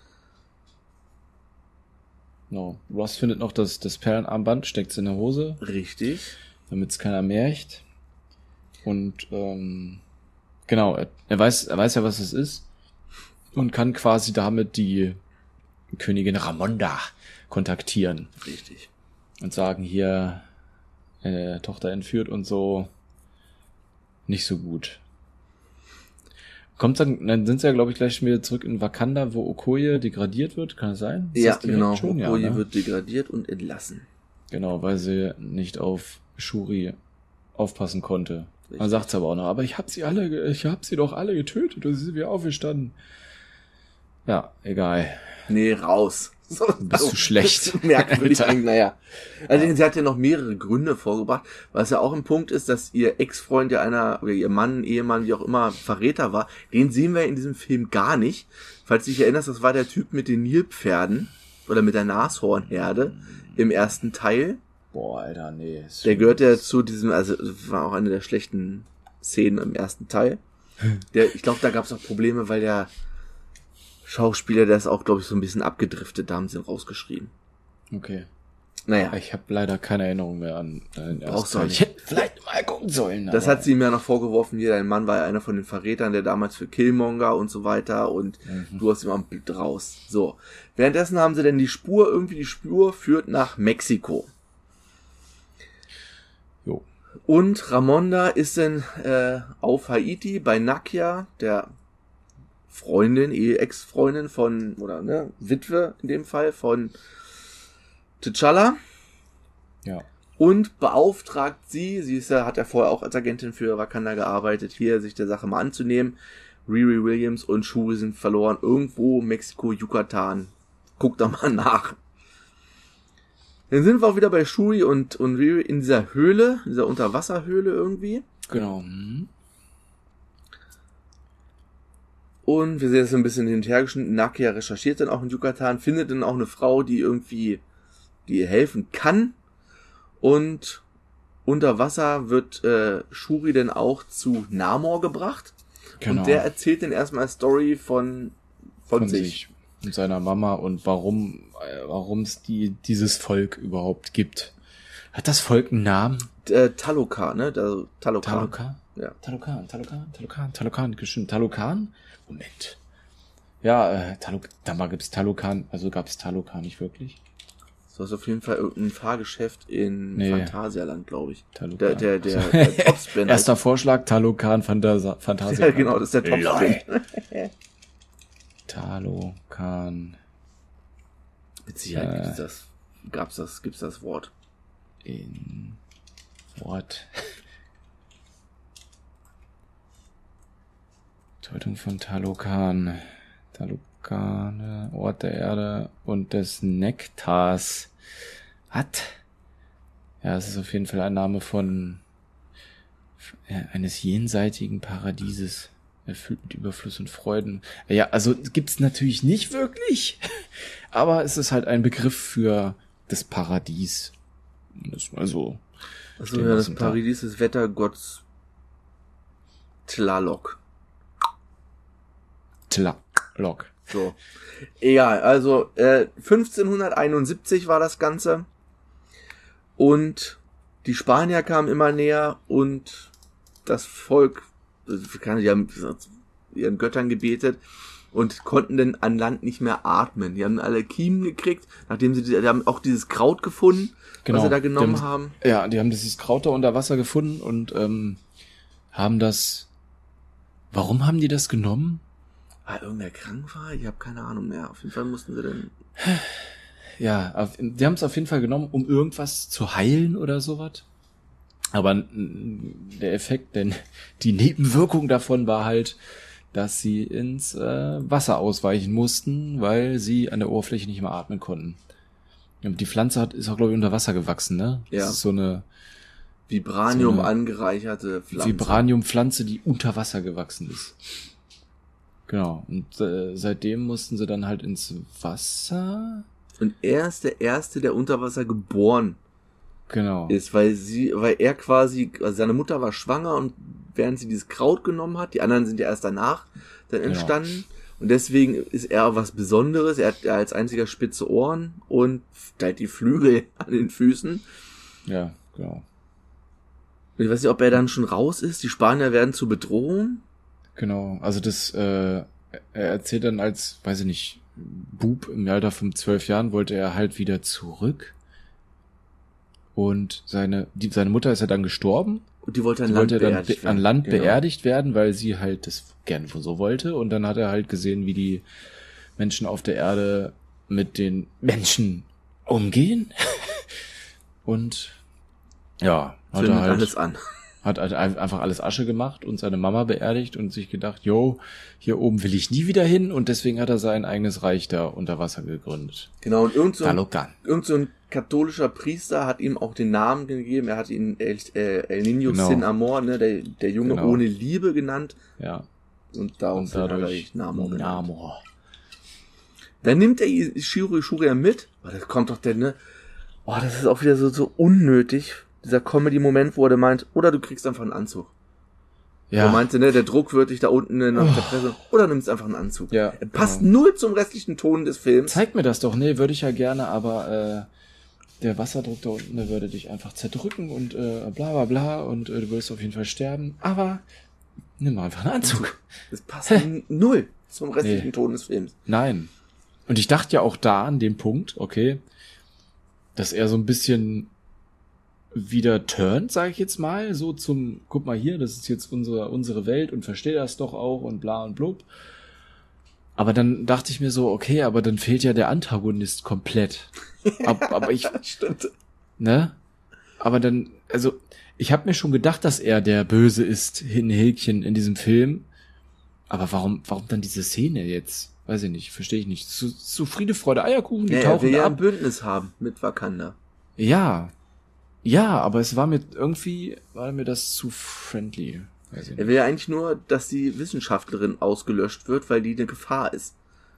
No. Ross findet noch das, das Perlenarmband, steckt's in der Hose. Richtig. Damit es keiner merkt. Und ähm, genau, er, er weiß, er weiß ja, was es ist. Und kann quasi damit die Königin Ramonda kontaktieren. Richtig. Und sagen, hier, äh, Tochter entführt und so, nicht so gut. Kommt dann, dann sind sie ja, glaube ich, gleich schon wieder zurück in Wakanda, wo Okoye degradiert wird, kann es sein? Ist ja, das genau, schon? Okoye ja, ne? wird degradiert und entlassen. Genau, weil sie nicht auf Shuri aufpassen konnte. Richtig. Dann sagt sie aber auch noch, aber ich hab sie alle, ich hab sie doch alle getötet und sie sind wieder auferstanden. Ja, egal. Nee, raus, So, bist also, du schlecht. Merkwürdig. naja. Also sie hat ja noch mehrere Gründe vorgebracht, was ja auch ein Punkt ist, dass ihr Ex-Freund ja einer, oder ihr Mann, Ehemann, wie auch immer, Verräter war. Den sehen wir in diesem Film gar nicht. Falls du dich erinnerst, das war der Typ mit den Nilpferden oder mit der Nashornherde im ersten Teil. Boah, Alter, nee. Der gehört ja zu diesem, also war auch eine der schlechten Szenen im ersten Teil. Der, ich glaube, da gab es auch Probleme, weil der Schauspieler, der ist auch, glaube ich, so ein bisschen abgedriftet, da haben sie ihn rausgeschrieben. Okay. Naja. Ich habe leider keine Erinnerung mehr an den Brauchst du ersten Teil. nicht. Ich hätte vielleicht mal gucken sollen. Das hat sie ihm ja noch vorgeworfen, hier, dein Mann war ja einer von den Verrätern, der damals für Killmonger und so weiter und mhm. du hast ihm am Bild raus. So. Währenddessen haben sie denn die Spur, irgendwie die Spur führt nach Mexiko. Jo. Und Ramonda ist dann äh, auf Haiti bei Nakia, der Freundin, Ex-Freundin von, oder ne, Witwe in dem Fall, von T'Challa. Ja. Und beauftragt sie, sie ist ja, hat ja vorher auch als Agentin für Wakanda gearbeitet, hier sich der Sache mal anzunehmen. Riri Williams und Shuri sind verloren. Irgendwo Mexiko, Yucatan. Guckt da mal nach. Dann sind wir auch wieder bei Shuri und, und Riri in dieser Höhle, dieser Unterwasserhöhle irgendwie. Genau. Mhm. Und wir sehen jetzt so ein bisschen hin und her geschnitten. Nakia recherchiert dann auch in Yucatan, findet dann auch eine Frau, die irgendwie, die ihr helfen kann. Und unter Wasser wird äh, Shuri dann auch zu Namor gebracht. Genau. Und der erzählt dann erstmal Story von, von, von sich. sich. Und seiner Mama und warum äh, warum es die dieses Volk überhaupt gibt. Hat das Volk einen Namen? Äh, Talokan, ne? Also, Talokan. Talokan? Ja. Talokan, Talokan, Talokan, Talokan, bestimmt Talokan? Moment. Ja, äh, Talok, da gibt's Talokan, also gab's Talokan nicht wirklich? Das war auf jeden Fall irgendein Fahrgeschäft in nee. Phantasialand, glaube ich. Talokan. Der, der, der, der Topspin. Erster Vorschlag, Talokan, Phantasa- Phantasialand. Ja, genau, das ist der Topspin. Talokan. Mit Sicherheit äh, gibt's das, gab's das, gibt's das Wort. In Wort. Deutung von Talokan. Talokane, Ort der Erde und des Nektars. Hat? Ja, es ist auf jeden Fall ein Name von äh, eines jenseitigen Paradieses, erfüllt mit Überfluss und Freuden. Ja, also gibt's natürlich nicht wirklich, aber es ist halt ein Begriff für das Paradies. Das mal so. Also ja, das Paradies des Wettergotts Tlaloc. Tlaloc. So. Egal, also äh, fünfzehnhunderteinundsiebzig war das Ganze. Und die Spanier kamen immer näher und das Volk, die haben ihren Göttern gebetet und konnten dann an Land nicht mehr atmen. Die haben alle Kiemen gekriegt, nachdem sie, die haben auch dieses Kraut gefunden, genau, was sie da genommen haben, haben. Ja, die haben dieses Kraut da unter Wasser gefunden und ähm, haben das, warum haben die das genommen? Weil irgendwer krank war? Ich habe keine Ahnung mehr. Auf jeden Fall mussten sie dann... Ja, auf, die haben es auf jeden Fall genommen, um irgendwas zu heilen oder sowas. Aber der Effekt, denn die Nebenwirkung davon war halt, dass sie ins äh, Wasser ausweichen mussten, weil sie an der Oberfläche nicht mehr atmen konnten. Und die Pflanze hat, ist auch, glaube ich, unter Wasser gewachsen, ne? Ja. Das ist so eine Vibranium so eine angereicherte Pflanze. Vibranium-Pflanze, die unter Wasser gewachsen ist. Genau. Und äh, seitdem mussten sie dann halt ins Wasser. Und er ist der Erste, der unter Wasser geboren genau. ist, weil sie, weil er quasi, also seine Mutter war schwanger und während sie dieses Kraut genommen hat, die anderen sind ja erst danach dann entstanden. Genau. Und deswegen ist er was Besonderes. Er hat als einziger spitze Ohren und halt die Flügel an den Füßen. Ja, genau. Ich weiß nicht, ob er dann schon raus ist. Die Spanier werden zur Bedrohung. Genau, also das, äh, er erzählt dann als, weiß ich nicht, Bub im Alter von zwölf Jahren wollte er halt wieder zurück. Und seine, die, seine Mutter ist ja dann gestorben. Und die wollte an die Land wollte dann beerdigt be- werden. an Land genau. beerdigt werden, weil sie halt das gerne so wollte. Und dann hat er halt gesehen, wie die Menschen auf der Erde mit den Menschen umgehen. Und ja, hat Findet er halt alles an. Hat halt einfach alles Asche gemacht und seine Mama beerdigt und sich gedacht, yo, hier oben will ich nie wieder hin und deswegen hat er sein eigenes Reich da unter Wasser gegründet. Genau, und irgend so ein, Talokan. irgend so ein katholischer Priester hat ihm auch den Namen gegeben, er hat ihn El, äh, El Niño Genau. Sin Amor, ne, der, der Junge Genau. ohne Liebe genannt. Ja. Und darauf Und dadurch Namor genannt. Namor. Dann nimmt er Shiro Ishura mit. Oh, das kommt doch denn, ne? Oh, das ist auch wieder so, so unnötig. Dieser Comedy-Moment, wo er meint, oder du kriegst einfach einen Anzug. Ja. Er meinte, ne, der Druck wird dich da unten in der Oh. Presse, oder nimmst einfach einen Anzug. Ja, Er passt genau. null zum restlichen Ton des Films. Zeig mir das doch. Nee, würde ich ja gerne, aber äh, der Wasserdruck da unten, der würde dich einfach zerdrücken und äh, bla bla bla und äh, du wirst auf jeden Fall sterben. Aber nimm mal einfach einen Anzug. Das passt n- null zum restlichen Nee. Ton des Films. Nein. Und ich dachte ja auch da an dem Punkt, okay, dass er so ein bisschen wieder turnt, sage ich jetzt mal, so zum, guck mal hier, das ist jetzt unsere unsere Welt und verstehe das doch auch und bla und blub. Aber dann dachte ich mir so, okay, aber dann fehlt ja der Antagonist komplett. Ab, aber ich, Stimmt. ne? Aber dann, also, ich habe mir schon gedacht, dass er der Böse ist, in Häkchen in diesem Film. Aber warum, warum dann diese Szene jetzt? Weiß ich nicht, verstehe ich nicht. Zu, zu Friede, Freude, Eierkuchen, die Ja, er will tauchen ja ein ab. Bündnis haben mit Wakanda. Ja. Ja, aber es war mir irgendwie, war mir das zu friendly. Weiß ich Er nicht. will ja eigentlich nur, dass die Wissenschaftlerin ausgelöscht wird, weil die eine Gefahr ist.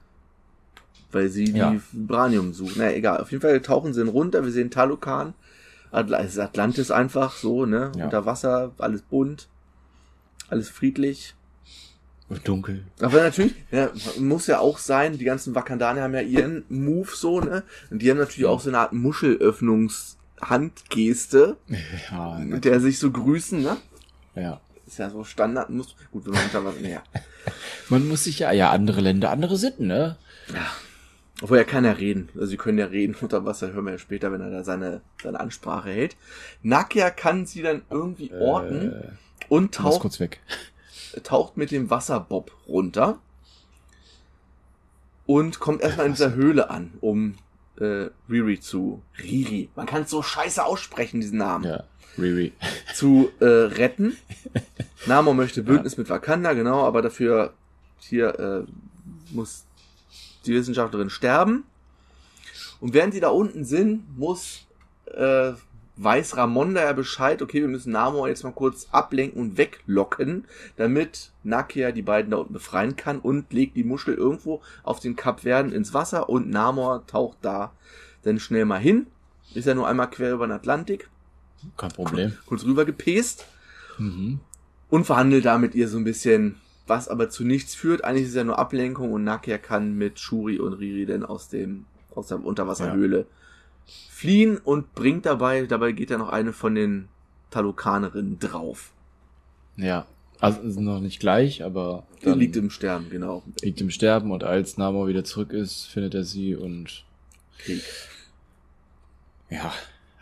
Weil sie die Ja. Vibranium sucht. Na egal, auf jeden Fall tauchen sie runter, wir sehen Talokan. Atl- es ist Atlantis einfach so, ne? Ja. Unter Wasser, alles bunt, alles friedlich. Und dunkel. Aber natürlich, ja, muss ja auch sein, die ganzen Wakandaner haben ja ihren Move so, ne? Und die haben natürlich auch so eine Art Muschelöffnungshandgeste, Ja, mit der sich so grüßen, ne? ja. Ist ja so Standard, muss, gut, wenn man unter Wasser, naja. Man muss sich ja, ja, andere Länder, andere Sitten, ne? Obwohl er kann ja reden. Also sie können ja reden unter Wasser, hören wir ja später, wenn er da seine, seine Ansprache hält. Nakia kann sie dann irgendwie orten Äh, und Tauch. taucht, kurz weg. taucht mit dem Wasserbob runter und kommt erstmal in dieser Höhle an, um äh, Riri zu... Riri, man kann es so scheiße aussprechen, diesen Namen. Ja, Riri. Zu äh, retten. Namor möchte Bündnis mit Wakanda, genau, aber dafür hier äh, muss die Wissenschaftlerin sterben. Und während sie da unten sind, muss äh, weiß Ramonda ja Bescheid, okay, wir müssen Namor jetzt mal kurz ablenken und weglocken, damit Nakia die beiden da unten befreien kann und legt die Muschel irgendwo auf den Kap Verden ins Wasser und Namor taucht da dann schnell mal hin. Ist ja nur einmal quer über den Atlantik, Kein Problem. kurz rüber gepest Mhm. und verhandelt da mit ihr so ein bisschen, was aber zu nichts führt. Eigentlich ist es ja nur Ablenkung und Nakia kann mit Shuri und Riri dann aus dem aus der Unterwasserhöhle fliehen und bringt dabei, dabei geht ja noch eine von den Talokanerinnen drauf. Ja, also ist noch nicht gleich, aber Die dann liegt im Sterben, genau. liegt im Sterben und als Namor wieder zurück ist, findet er sie und Krieg. ja,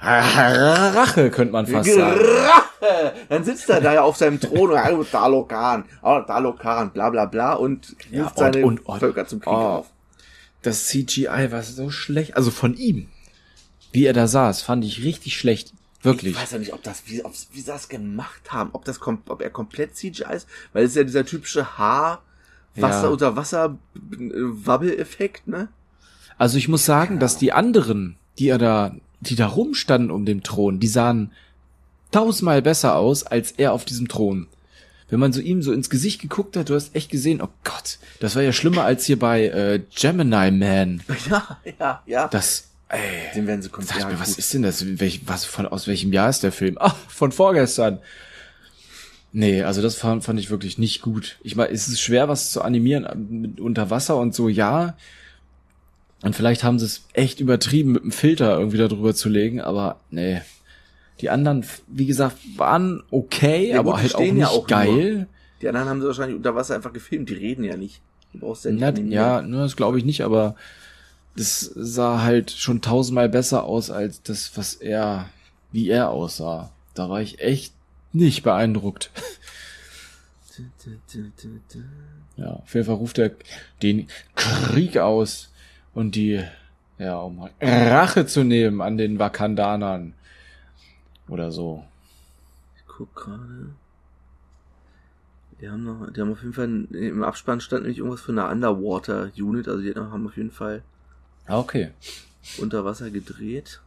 Rache könnte man fast sagen. Rache! Dann sitzt er da ja auf seinem Thron und oh, Talokan, oh, Talokan, bla bla bla und ruft Ja, und- seine und- und- Völker zum Krieg oh. auf. Das C G I war so schlecht, also von ihm, wie er da saß, fand ich richtig schlecht, wirklich. Ich weiß ja nicht, ob das, wie, ob, wie sie das gemacht haben, ob das, kom- ob er komplett C G I ist, weil es ist ja dieser typische Haar, Wasser Ja. unter Wasser, äh, Wabbel-Effekt, ne? Also ich muss sagen, dass die anderen, die er da, die da rumstanden um den Thron, die sahen tausendmal besser aus als er auf diesem Thron. Wenn man so ihm so ins Gesicht geguckt hat, du hast echt gesehen, oh Gott, das war ja schlimmer als hier bei äh, Gemini Man. Ja, ja, ja. Das, ey, Den werden sie komplett. sag mir, ja, was gut. ist denn das? Welch, was von aus welchem Jahr ist der Film? Ah, von vorgestern. Nee, also das fand, fand ich wirklich nicht gut. Ich meine, es ist schwer, was zu animieren mit unter Wasser und so, ja. Und vielleicht haben sie es echt übertrieben, mit dem Filter irgendwie da drüber zu legen, aber nee. Die anderen, wie gesagt, waren okay, Ja, aber gut, die halt auch stehen nicht ja auch geil. Die anderen haben sie wahrscheinlich unter Wasser einfach gefilmt, die reden ja nicht. Du brauchst ja nicht. Na, animieren. ja, ne, das glaube ich nicht, aber das sah halt schon tausendmal besser aus als das, was er, wie er aussah. Da war ich echt nicht beeindruckt. Ja, auf jeden Fall ruft er den Krieg aus und die, ja, um Rache zu nehmen an den Wakandanern. Oder so. guck gerade. Die haben noch, die haben auf jeden Fall, im Abspann stand nämlich irgendwas für eine Underwater Unit, also die haben auf jeden Fall Ah, okay. unter Wasser gedreht.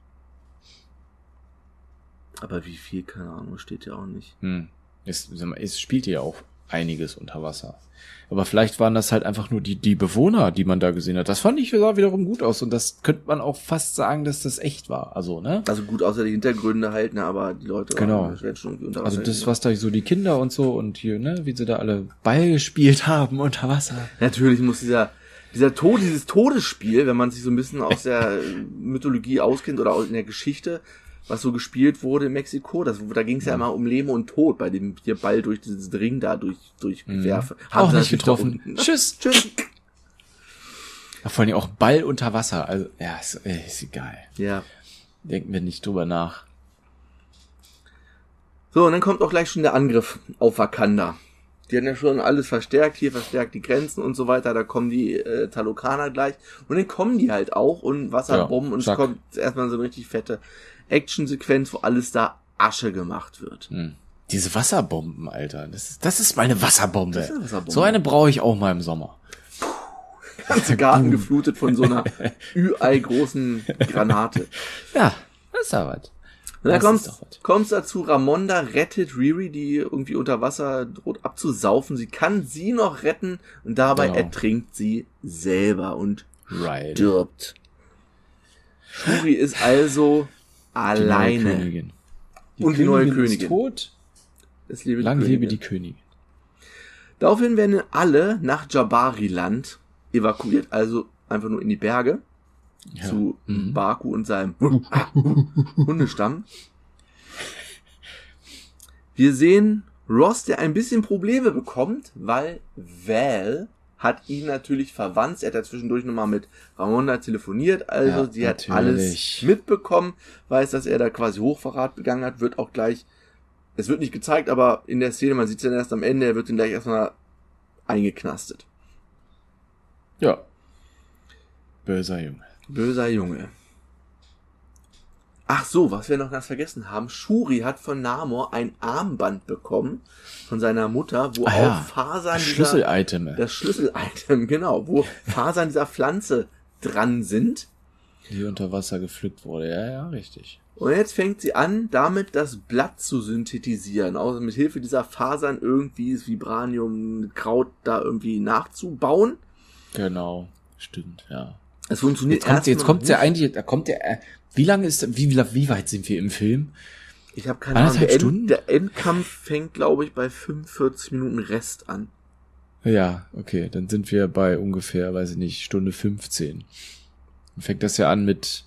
Aber wie viel, keine Ahnung, steht ja auch nicht. Hm. Es, es spielt ja auch einiges unter Wasser. Aber vielleicht waren das halt einfach nur die, die Bewohner, die man da gesehen hat. Das fand ich sah wiederum gut aus und das könnte man auch fast sagen, dass das echt war. Also, ne? Also gut, außer die Hintergründe halt, ne, aber die Leute genau. waren schon irgendwie unter Wasser. Also das, was da so die Kinder und so und hier, ne, wie sie da alle Ball gespielt haben unter Wasser. Natürlich muss dieser, dieser Tod, dieses Todesspiel, wenn man sich so ein bisschen aus der Mythologie auskennt oder in der Geschichte, was so gespielt wurde in Mexiko, das, da ging es ja immer um Leben und Tod, bei dem hier Ball durch dieses Ring da durch, durchwerfe. Mhm. Auch nicht getroffen. Tschüss. Tschüss. Ja, vor allem auch Ball unter Wasser. Also, ja, ist, ist egal. Ja. Denken wir nicht drüber nach. So, und dann kommt auch gleich schon der Angriff auf Wakanda. Die haben ja schon alles verstärkt, hier verstärkt die Grenzen und so weiter, da kommen die äh, Talokaner gleich. Und dann kommen die halt auch und Wasserbomben ja, und es kommt erstmal so eine richtig fette Actionsequenz, wo alles da Asche gemacht wird. Hm. Diese Wasserbomben, Alter, das ist, das ist meine Wasserbombe. Das ist eine Wasserbombe. So eine brauche ich auch mal im Sommer. Ganze Garten geflutet von so einer Ü-Ei großen Granate. Ja, das ist ja was. Und dann kommt's, kommt's dazu, Ramonda rettet Riri, die irgendwie unter Wasser droht abzusaufen. Sie kann sie noch retten und dabei genau. ertrinkt sie selber und right. stirbt. Shuri ist also alleine. Die neue Königin. Die und die Königin neue Königin ist tot. Es lebe Lang die lebe die Königin. Daraufhin werden alle nach Jabari-Land evakuiert, also einfach nur in die Berge. Ja. Zu mhm. Baku und seinem Hundestamm. Wir sehen Ross, der ein bisschen Probleme bekommt, weil Val hat ihn natürlich verwandt. Er hat ja zwischendurch nochmal mit Ramonda telefoniert, also ja, sie hat natürlich alles mitbekommen, weiß, dass er da quasi Hochverrat begangen hat, wird auch gleich, es wird nicht gezeigt, aber in der Szene, man sieht es dann erst am Ende, er wird ihn gleich erstmal eingeknastet. Ja. Böser Junge. Böser Junge. Ach so, was wir noch ganz vergessen haben. Shuri hat von Namor ein Armband bekommen von seiner Mutter, wo ah, auch ja. Fasern das Schlüssel-Item. Das Schlüssel-Item, genau, wo Fasern dieser Pflanze dran sind. Die unter Wasser gepflückt wurde, ja, ja, richtig. Und jetzt fängt sie an, damit das Blatt zu synthetisieren, also mit Hilfe dieser Fasern irgendwie das Vibranium, Kraut da irgendwie nachzubauen. Genau, stimmt, ja. Es funktioniert jetzt kommt, jetzt kommt ja eigentlich, da kommt der, wie lange ist, wie, wie, wie weit sind wir im Film? Ich habe keine Ahnung. Der, End, der Endkampf fängt, glaube ich, bei fünfundvierzig Minuten Rest an. Ja, okay, dann sind wir bei ungefähr, weiß ich nicht, Stunde fünfzehn. Dann fängt das ja an mit,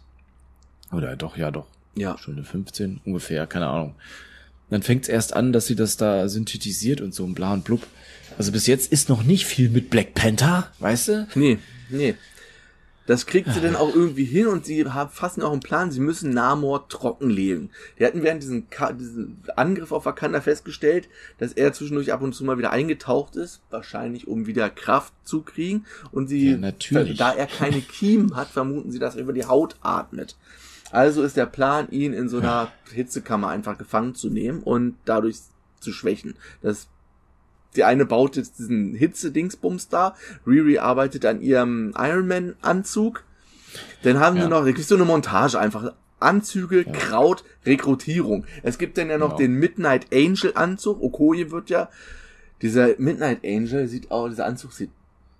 oder doch, ja doch, ja. Stunde fünfzehn, ungefähr, keine Ahnung. Dann fängt es erst an, dass sie das da synthetisiert und so ein bla und blub. Also bis jetzt ist noch nicht viel mit Black Panther, weißt du? Nee, nee. Das kriegt sie dann auch irgendwie hin und sie haben fassen auch einen Plan, sie müssen Namor trockenlegen. Die hatten während diesem, Ka- diesem Angriff auf Wakanda festgestellt, dass er zwischendurch ab und zu mal wieder eingetaucht ist, wahrscheinlich um wieder Kraft zu kriegen. Und sie, ja, natürlich. da er keine Kiemen hat, vermuten sie, dass er über die Haut atmet. Also ist der Plan, ihn in so einer Hitzekammer einfach gefangen zu nehmen und dadurch zu schwächen. Das Die eine baut jetzt diesen Hitze-Dingsbums da. Riri arbeitet an ihrem Iron-Man-Anzug. Dann haben ja. sie noch, da kriegst du eine Montage einfach. Anzüge, ja. Kraut, Rekrutierung. Es gibt dann ja noch genau. den Midnight Angel-Anzug. Okoye wird ja, dieser Midnight Angel sieht auch, dieser Anzug sieht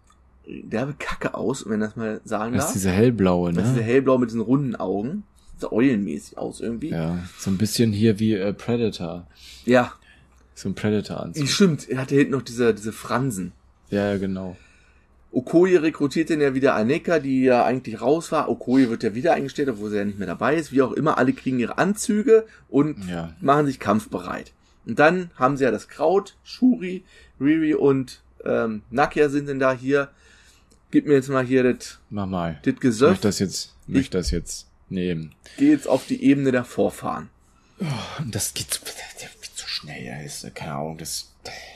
derbe Kacke aus, wenn das mal sagen darf. Das ist dieser hellblaue, ne? Das ist dieser hellblaue mit diesen runden Augen. Sieht eulenmäßig aus irgendwie. Ja, so ein bisschen hier wie äh, Predator. Ja. So ein Predator-Anzug. Stimmt, er hatte hinten noch diese, diese Fransen. Ja, ja, genau. Okoye rekrutiert dann ja wieder Aneka, die ja eigentlich raus war. Okoye wird ja wieder eingestellt, obwohl sie ja nicht mehr dabei ist. Wie auch immer, alle kriegen ihre Anzüge und ja. machen sich kampfbereit. Und dann haben sie ja das Kraut, Shuri, Riri und ähm, Nakia sind denn da hier. Gib mir jetzt mal hier das Mach mal. Das Gesöff. Ich möchte das jetzt, ich möchte das jetzt nehmen. Geh jetzt auf die Ebene der Vorfahren. Oh, das geht so, so schnell, ja, ist, keine Ahnung, das...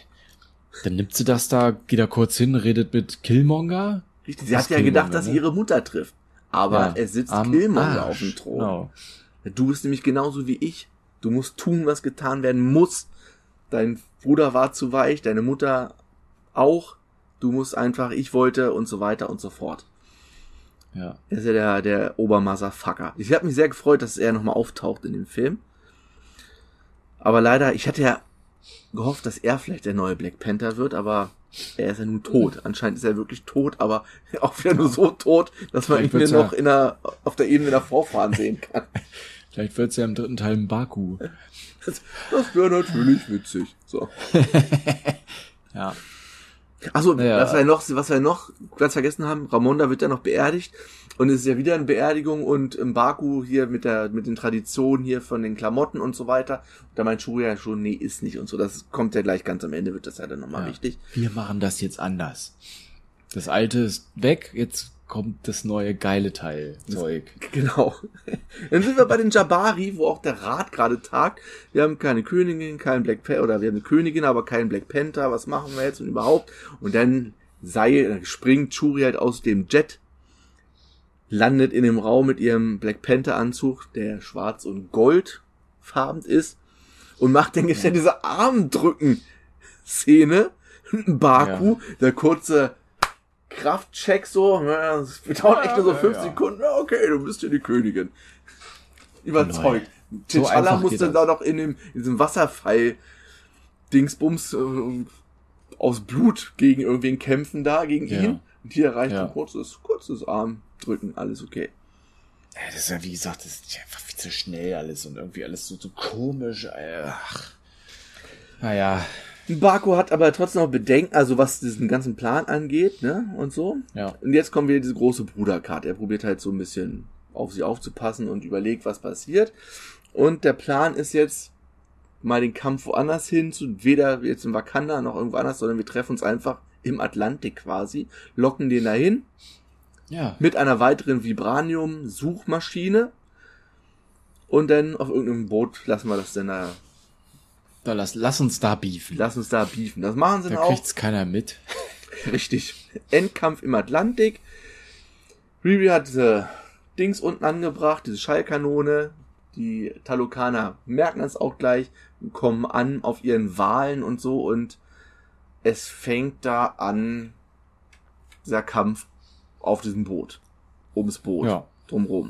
Dann nimmt sie das da, geht da kurz hin, redet mit Killmonger. Richtig, sie hat ja gedacht, dass sie ihre Mutter trifft. Aber Ja, es sitzt am Killmonger Arsch, auf dem Thron. genau. Du bist nämlich genauso wie ich. Du Du musst tun, was getan werden muss. Dein Bruder war zu weich, deine Mutter auch. Du musst einfach, ich wollte und so weiter und so fort. Ja. Er ist ja der, der Obermotherfucker. Ich habe mich sehr gefreut, dass er nochmal auftaucht in dem Film. Aber leider, ich hatte ja gehofft, dass er vielleicht der neue Black Panther wird, aber er ist ja nun tot. Anscheinend ist er wirklich tot, aber auch wieder nur so tot, dass man ihn noch in der, auf der Ebene der Vorfahren sehen kann. Vielleicht wird's ja im dritten Teil ein Baku. Das, das wäre natürlich witzig. So. Ja. Achso, naja. was wir noch, was wir noch ganz vergessen haben, Ramonda wird ja noch beerdigt und es ist ja wieder eine Beerdigung und im Baku hier mit der, mit den Traditionen hier von den Klamotten und so weiter. Da meint Shuri ja schon, nee, ist nicht und so. Das kommt ja gleich ganz am Ende, wird das ja dann nochmal ja. wichtig. Wir machen das jetzt anders. Das alte ist weg, jetzt kommt das neue geile Teil Zeug. Genau. Dann sind wir bei den Jabari, wo auch der Rat gerade tagt. Wir haben keine Königin, keinen Black Panther, oder wir haben eine Königin, aber keinen Black Panther. Was machen wir jetzt und überhaupt? Und dann sei, springt Shuri halt aus dem Jet, landet in dem Raum mit ihrem Black Panther Anzug, der schwarz und goldfarben ist, und macht dann jetzt ja diese Armdrücken-Szene. Baku, ja. Der kurze Kraftcheck so, das dauert echt nur so fünf ja, ja. Sekunden, okay, du bist ja die Königin. Überzeugt. So T'Challa musste da noch in, dem, in diesem Wasserfall Dingsbums äh, aus Blut gegen irgendwen kämpfen da, gegen ja. ihn. Und hier reicht ja. ein kurzes, kurzes Armdrücken, alles okay. Ja, das ist ja, wie gesagt, das ist einfach viel zu schnell alles und irgendwie alles so, so komisch. Ach. Naja. Baku hat aber trotzdem noch Bedenken, also was diesen ganzen Plan angeht, ne, und so. Ja. Und jetzt kommen wir diese große Bruderkarte. Er probiert halt so ein bisschen auf sie aufzupassen und überlegt, was passiert. Und der Plan ist jetzt, mal den Kampf woanders hin, zu, weder jetzt in Wakanda noch irgendwo anders, sondern wir treffen uns einfach im Atlantik quasi, locken den dahin. Ja. Mit einer weiteren Vibranium-Suchmaschine. Und dann auf irgendeinem Boot lassen wir das dann da. Da lass, lass uns da beefen. Lass uns da beefen. Das machen sie da dann auch. Da kriegt's keiner mit. Richtig. Endkampf im Atlantik. Riri hat diese Dings unten angebracht, diese Schallkanone. Die Talokaner merken das auch gleich, kommen an auf ihren Walen und so, und es fängt da an, dieser Kampf auf diesem Boot. Ums Boot. Ja. Drumrum.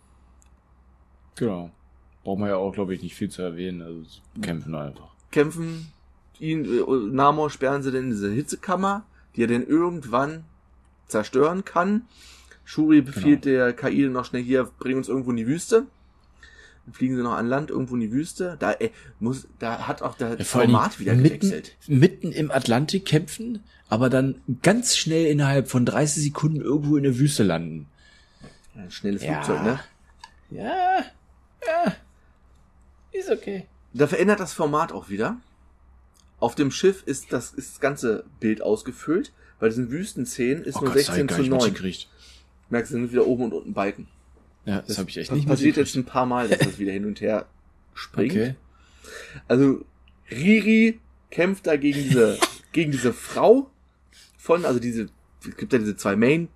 Genau. Braucht man ja auch, glaube ich, nicht viel zu erwähnen. Also kämpfen einfach. Kämpfen. Ihn, Namor sperren sie denn in diese Hitzekammer, die er dann irgendwann zerstören kann. Shuri befiehlt genau. der K I noch schnell hier, bring uns irgendwo in die Wüste. Dann fliegen sie noch an Land, irgendwo in die Wüste. Da ey, muss, da hat auch der ja, Format wieder mitten, gewechselt. Mitten im Atlantik kämpfen, aber dann ganz schnell innerhalb von dreißig Sekunden irgendwo in der Wüste landen. Ja, ein schnelles ja. Flugzeug, ne? Ja, ja. Ist okay. Da verändert das Format auch wieder. Auf dem Schiff ist das, ist das ganze Bild ausgefüllt. Bei diesen Wüstenszenen ist oh nur Gott, sechzehn zu neun. Merkst du, sind wieder oben und unten Balken. Ja, das, das habe ich echt das nicht passiert jetzt ein paar Mal, dass das wieder hin und her springt. Okay. Also Riri kämpft da gegen diese gegen diese Frau von, also diese, es gibt ja diese zwei Main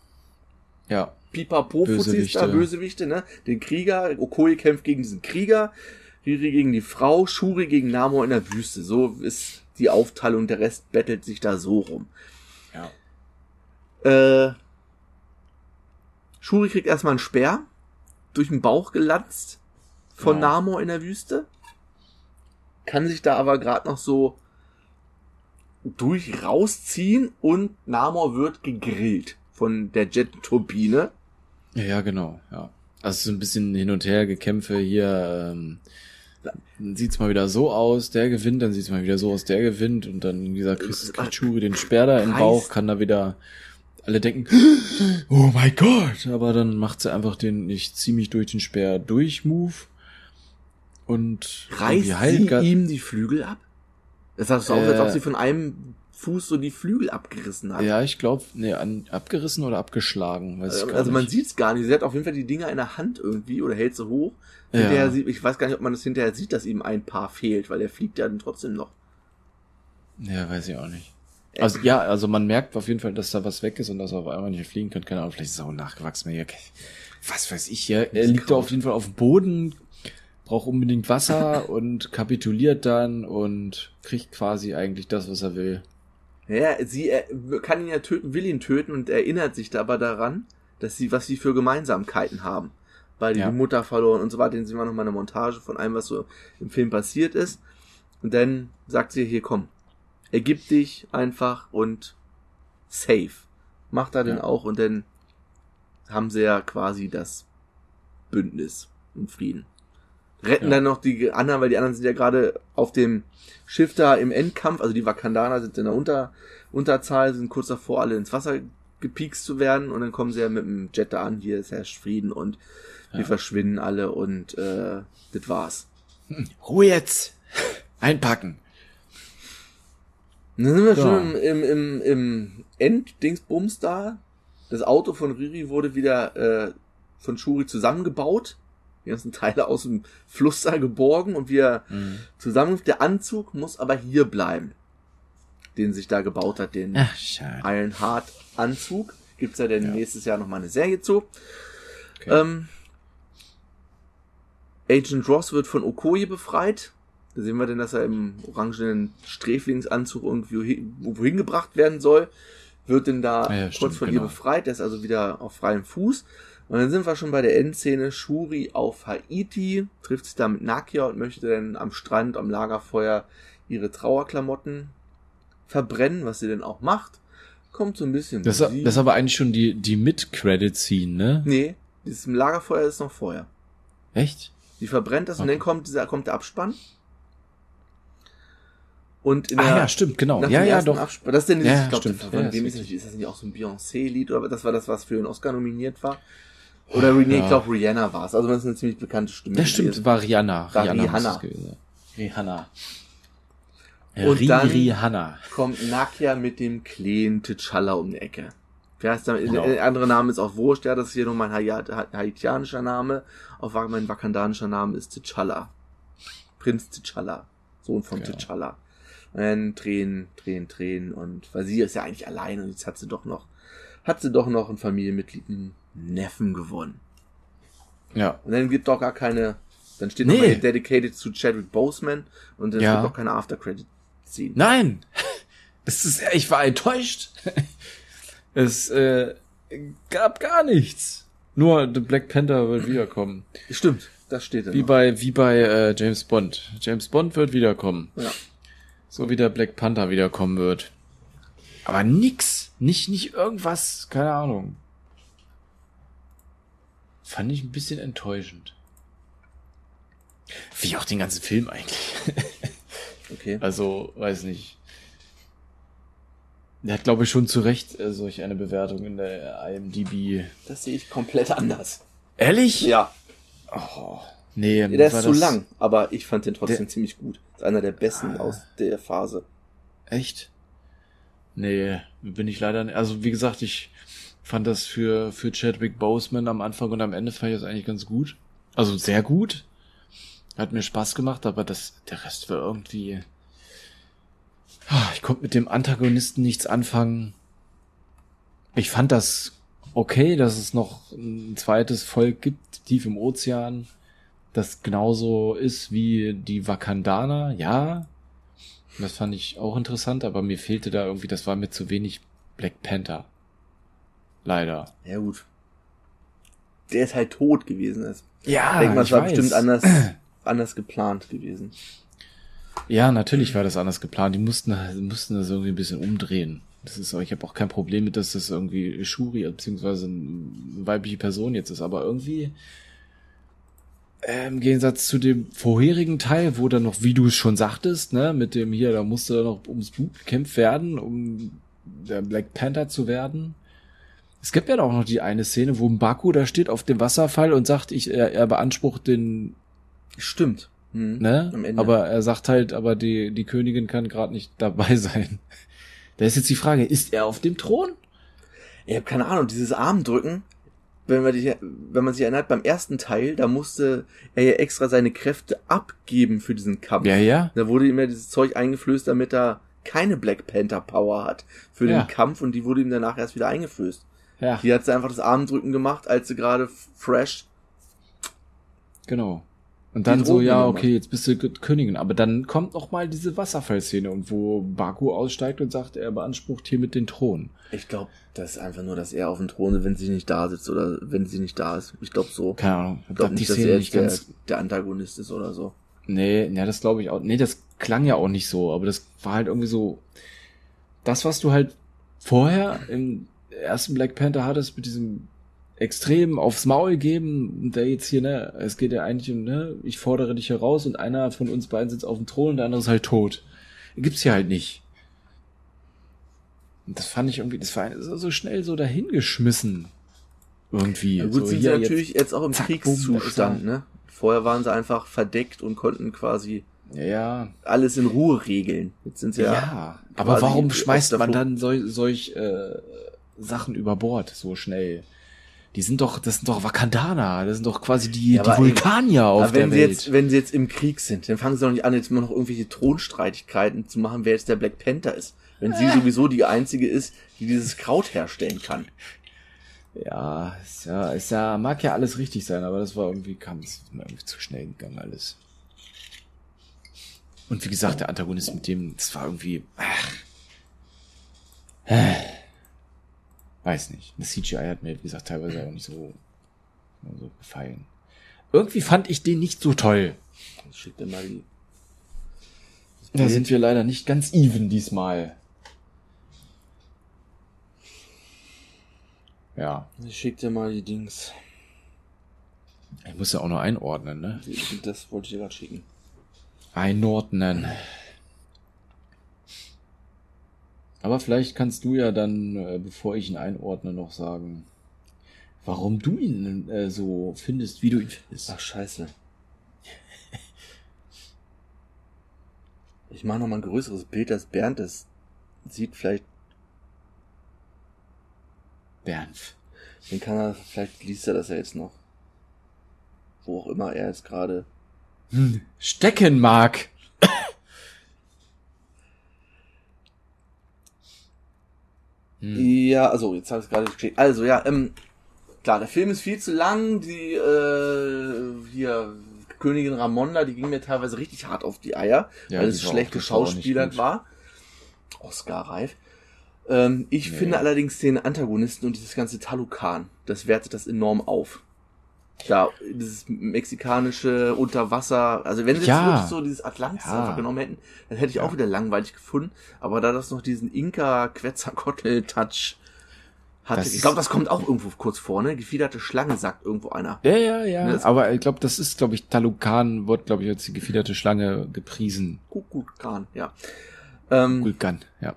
ja. Pipapo-Fuzis da, Bösewichte, ne? Den Krieger, Okoye kämpft gegen diesen Krieger, Riri gegen die Frau, Shuri gegen Namor in der Wüste. So ist die Aufteilung, der Rest bettelt sich da so rum. Ja. Äh, Shuri kriegt erstmal einen Speer durch den Bauch gelanzt von genau. Namor in der Wüste. Kann sich da aber gerade noch so durch rausziehen und Namor wird gegrillt von der Jet-Turbine. Ja, ja, genau, ja. Also so ein bisschen hin und her gekämpfe hier, ähm, dann sieht's mal wieder so aus, der gewinnt, dann sieht's mal wieder so aus, der gewinnt, und dann, wie gesagt, kriegt, kriegt Shuri den Speer da im Bauch, kann da wieder alle denken, oh mein Gott, aber dann macht sie einfach den, ich zieh mich durch den Speer durch Move und reißt sie ihm die Flügel ab? Das sah so aus, als ob sie von einem Fuß so die Flügel abgerissen hat. Ja, ich glaube, nee, an, abgerissen oder abgeschlagen, weiß ich gar nicht. Also man sieht's gar nicht. Sie hat auf jeden Fall die Dinger in der Hand irgendwie oder hält sie hoch. Hinterher ja. sieht, ich weiß gar nicht, ob man das hinterher sieht, dass ihm ein Paar fehlt, weil der fliegt ja dann trotzdem noch. Ja, weiß ich auch nicht. Also ja, also man merkt auf jeden Fall, dass da was weg ist und dass er auf einmal nicht fliegen kann. Keine Ahnung, vielleicht ist er auch nachgewachsen. Was weiß ich hier. Er liegt da auf jeden Fall auf dem Boden, braucht unbedingt Wasser und kapituliert dann und kriegt quasi eigentlich das, was er will. Ja, sie er, kann ihn ja töten, will ihn töten und erinnert sich da aber daran, dass sie, was sie für Gemeinsamkeiten haben. Weil die Ja. Mutter verloren und so weiter, den sehen wir nochmal eine Montage von allem, was so im Film passiert ist. Und dann sagt sie, hier komm, ergib dich einfach und safe. Macht er denn Ja. auch und dann haben sie ja quasi das Bündnis und Frieden. Retten Ja. dann noch die anderen, weil die anderen sind ja gerade auf dem Schiff da im Endkampf, also die Wakandaner sind in der Unter Unterzahl, sind kurz davor, alle ins Wasser gepiekst zu werden und dann kommen sie ja mit dem Jet da an, hier ist herrscht Frieden und die Ja. verschwinden alle und äh, das war's. Ruhe jetzt! Einpacken! Und dann sind wir Ja. schon im, im, im Enddingsbums da. Das Auto von Riri wurde wieder äh, von Shuri zusammengebaut. Die ganzen Teile aus dem Fluss da geborgen und wir Mhm. zusammen. Der Anzug muss aber hier bleiben, den sich da gebaut hat, den Ach, schade. Ironheart Anzug. Gibt's ja denn Ja. nächstes Jahr noch mal eine Serie zu. Okay. Ähm, Agent Ross wird von Okoye befreit. Da sehen wir denn, dass er im orangenen Sträflingsanzug irgendwo hin, wohin gebracht werden soll. Wird denn da Ja, ja, kurz stimmt, von genau. ihr befreit. Der ist also wieder auf freiem Fuß. Und dann sind wir schon bei der Endszene. Shuri auf Haiti trifft sich da mit Nakia und möchte dann am Strand, am Lagerfeuer ihre Trauerklamotten verbrennen, was sie denn auch macht. Kommt so ein bisschen Das, Musik. das ist aber eigentlich schon die, die Mid-Credit-Scene, ne? Nee, dieses Lagerfeuer ist noch vorher. Echt? Die verbrennt das und Okay. dann kommt dieser, kommt der Abspann. Und in Ah der, ja, stimmt, genau. nach Ja, dem ja, ersten doch. Abspann, das ist denn dieses, Ja, ich glaube, stimmt. von Ja, wem ist ist, das nicht, ist das nicht auch so ein Beyoncé-Lied oder das war das, was für einen Oscar nominiert war? Oder nee, Ja. ich glaube Rihanna war es. Also das ist eine ziemlich bekannte Stimme. Ja, stimmt, gewesen. war Rihanna. War Rihanna. Rihanna. muss es gewesen sein. Rihanna. Und Ri- dann- Rihanna. Kommt Nakia mit dem kleinen T'Challa um die Ecke. Wer heißt der, Genau. der andere Name ist auch wurscht, ja, das ist hier nur mein Hayat- ha- haitianischer Name. Auch mein wakandanischer Name ist T'Challa. Prinz T'Challa. Sohn von Genau. T'Challa. Und dann Tränen, Tränen, Tränen und, weil sie ist ja eigentlich allein und jetzt hat sie doch noch, hat sie doch noch ein Familienmitglied, einen Neffen gewonnen. Ja. Und dann wird doch gar keine, dann steht Nee. noch mal hier dedicated zu Chadwick Boseman und dann Ja. wird doch keine After-Credit-Scene. Nein! Das ist, ich war enttäuscht. Es äh, gab gar nichts. Nur The Black Panther wird wiederkommen. Stimmt, das steht da Wie noch. bei, wie bei äh, James Bond. James Bond wird wiederkommen. Ja. So wie der Black Panther wiederkommen wird. Aber nix. Nicht, nicht irgendwas. Keine Ahnung. Fand ich ein bisschen enttäuschend. Wie auch den ganzen Film eigentlich. Okay. Also, weiß nicht. Der hat, glaube ich, schon zu Recht äh, solch eine Bewertung in der I M D B. Das sehe ich komplett anders. Ehrlich? Ja, Oh, nee, der mir ist war zu das- lang, aber ich fand den trotzdem Der- ziemlich gut. Ist einer der besten Ah. aus der Phase. Echt? Nee, bin ich leider nicht. Also, wie gesagt, ich fand das für, für Chadwick Boseman am Anfang und am Ende fand ich das eigentlich ganz gut. Also, sehr gut. Hat mir Spaß gemacht, aber das, der Rest war irgendwie, Ah, ich konnte mit dem Antagonisten nichts anfangen. Ich fand das okay, dass es noch ein zweites Volk gibt, tief im Ozean, das genauso ist wie die Wakandaner, ja. Das fand ich auch interessant, aber mir fehlte da irgendwie, das war mir zu wenig Black Panther. Leider. Ja gut. Der ist halt tot gewesen. Das Ja, ich denke mal, es ich war weiß. bestimmt anders, anders geplant gewesen. Ja, natürlich war das anders geplant. Die mussten, mussten das irgendwie ein bisschen umdrehen. Das ist, ich habe auch kein Problem mit, dass das irgendwie Shuri beziehungsweise eine weibliche Person jetzt ist, aber irgendwie äh, im Gegensatz zu dem vorherigen Teil, wo dann noch, wie du es schon sagtest, ne, mit dem hier, da musste dann noch ums Blut gekämpft werden, um der Black Panther zu werden. Es gibt ja auch noch die eine Szene, wo M'Baku da steht auf dem Wasserfall und sagt, ich, er, er beansprucht den, Stimmt. Mhm. ne? Am Ende. Aber er sagt halt, aber die, die Königin kann gerade nicht dabei sein. Da ist jetzt die Frage, ist er auf dem Thron? Ich habe keine Ahnung, dieses Armdrücken, wenn man, die, wenn man sich erinnert, beim ersten Teil, da musste er ja extra seine Kräfte abgeben für diesen Kampf. Ja, ja. Da wurde ihm ja dieses Zeug eingeflößt, damit er keine Black Panther Power hat für Ja. den Kampf und die wurde ihm danach erst wieder eingeflößt. Ja, Hier hat sie einfach das Armdrücken gemacht, als sie gerade fresh. genau. Und dann Die so, Drogen ja, genommen okay, jetzt bist du Königin. Aber dann kommt noch mal diese Wasserfallszene, und wo Baku aussteigt und sagt, er beansprucht hiermit den Thron. Ich glaube, das ist einfach nur, dass er auf dem Thron ist, wenn sie nicht da sitzt oder wenn sie nicht da ist. Ich glaube so. Keine Ahnung. Ich glaube die nicht, dass Szene er nicht der, ganz. der Antagonist ist oder so. Nee, ja, das glaube ich auch. Nee, das klang ja auch nicht so, aber das war halt irgendwie so. Das, was du halt vorher im ersten Black Panther hattest, mit diesem extrem aufs Maul geben, und der jetzt hier, ne, es geht ja eigentlich um, ne, ich fordere dich heraus und einer von uns beiden sitzt auf dem Thron und der andere ist halt tot. Gibt's hier halt nicht. Und das fand ich irgendwie, das war so schnell so dahingeschmissen. Irgendwie. Ja, gut, so, sind hier sie natürlich jetzt, jetzt auch im zack, Kriegszustand, bumm, ne? Vorher waren sie einfach verdeckt und konnten quasi ja, alles in Ruhe regeln. Jetzt sind sie ja. ja. Aber warum quasi schmeißt auf der man Flucht. dann solch, solch äh, Sachen über Bord so schnell? Die sind doch, das sind doch Wakandaner, das sind doch quasi die, Ja, die aber Vulkanier Aber auf wenn der sie Welt. jetzt, wenn sie jetzt im Krieg sind, dann fangen sie doch nicht an, jetzt mal noch irgendwelche Thronstreitigkeiten zu machen, wer jetzt der Black Panther ist. Wenn sie sowieso die einzige ist, die dieses Kraut herstellen kann. Ja, ist ja, ist ja, mag ja alles richtig sein, aber das war irgendwie, kam es mir irgendwie zu schnell gegangen alles. Und wie gesagt, der Antagonist mit dem, das war irgendwie, ach, äh, weiß nicht. Das C G I hat mir, wie gesagt, teilweise auch nicht so, so gefallen. Irgendwie fand ich den nicht so toll. Ich schick dir mal die. Da sind wir leider nicht ganz even diesmal. Ja. Ich schick dir mal die Dings. Ich muss ja auch noch einordnen, ne? Das wollte ich dir gerade schicken. Einordnen. Aber vielleicht kannst du ja dann, äh, bevor ich ihn einordne, noch sagen, warum du ihn äh, so findest, wie du ihn findest. Ach, scheiße. Ich mache noch mal ein größeres Bild, dass Bernd das sieht. Vielleicht, Bernd. den kann er, vielleicht liest er das ja jetzt noch. Wo auch immer er jetzt gerade. Hm. Stecken mag. hm. Ja, also jetzt habe ich es gerade geschickt. Also ja, ähm, klar, der Film ist viel zu lang. Die äh, hier Königin Ramonda, die ging mir teilweise richtig hart auf die Eier, Ja, weil die es war auch- schlecht das war auch nicht geschauspielert gut. war. Oscar-reif. Ähm, ich Nee. finde allerdings den Antagonisten und dieses ganze Talukan, das wertet das enorm auf. Da, dieses mexikanische Unterwasser, also wenn sie Ja. jetzt wirklich so dieses Atlantis Ja. einfach genommen hätten, dann hätte ich auch Ja. wieder langweilig gefunden, aber da das noch diesen Inka-Quetzalcoatl-Touch hatte, Das ich ist- glaube, das kommt auch irgendwo kurz vor, ne? Gefiederte Schlange, sagt irgendwo einer. Ja, ja, ja. Ne, das- Aber ich glaube, das ist, glaube ich, Talukan wird, glaube ich, als die gefiederte Schlange gepriesen. Kukulkan, ja. Ähm, Vulkan, ja.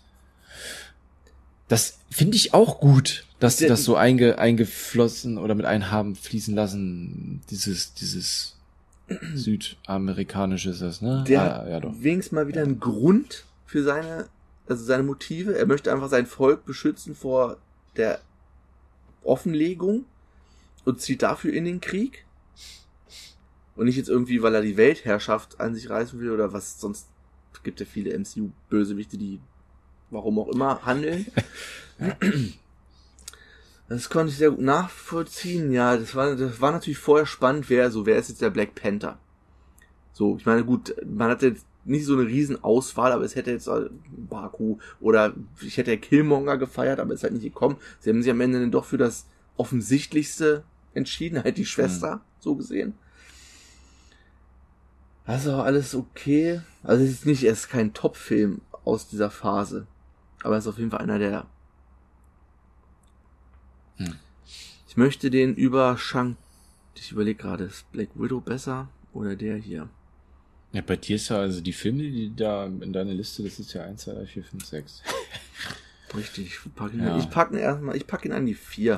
Das finde ich auch gut, dass sie Der- das so einge, eingeflossen oder mit einhaben fließen lassen. Dieses, dieses südamerikanische ist das, ne? Der ah, hat ja, doch. wenigstens mal wieder einen Grund für seine, also seine Motive. Er möchte einfach sein Volk beschützen vor der Offenlegung und zieht dafür in den Krieg. Und nicht jetzt irgendwie, weil er die Weltherrschaft an sich reißen will oder was sonst. Gibt ja viele M C U-Bösewichte, die warum auch immer handeln. Das konnte ich sehr gut nachvollziehen. Ja, das war, das war natürlich vorher spannend, wer so, wer ist jetzt der Black Panther? So, ich meine, gut, man hatte jetzt nicht so eine riesen Auswahl, aber es hätte jetzt äh, Baku oder ich hätte Killmonger gefeiert, aber es ist halt nicht gekommen. Sie haben sich am Ende dann doch für das Offensichtlichste entschieden, halt die Schwester, mhm. so gesehen. Also alles okay. Also es ist nicht, es ist kein Top-Film aus dieser Phase. Aber es ist auf jeden Fall einer der... Hm. Ich möchte den über Shang... Ich überlege gerade, ist Black Widow besser oder der hier? Ja, bei dir ist ja also die Filme, die da in deiner Liste, das ist ja eins, zwei, drei, vier, fünf, sechs. Richtig, ich packe ihn, Ja. ich pack ihn erstmal, ich packe ihn an die vier.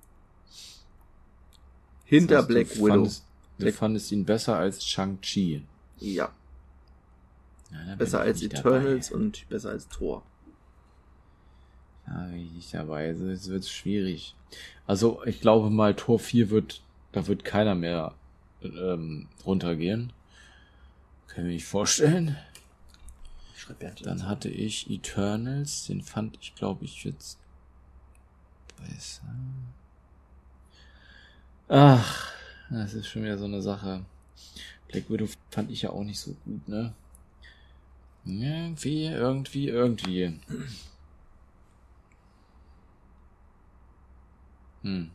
Hinter Das heißt, Black du Widow. Fandest, du Black- fandest ihn besser als Shang-Chi. Ja, Ja, da bin besser ich als nicht Eternals dabei. und besser als Thor. Da bin ich nicht dabei. Also es wird schwierig. Also ich glaube mal, Tor vier wird, da wird keiner mehr ähm, runtergehen. Können wir nicht vorstellen. Ich schreibe Bernd Dann hatte ich Eternals, den fand ich, glaube ich, jetzt besser. Ach, das ist schon wieder so eine Sache. Black Widow fand ich ja auch nicht so gut, ne? Irgendwie, irgendwie, irgendwie. Hm.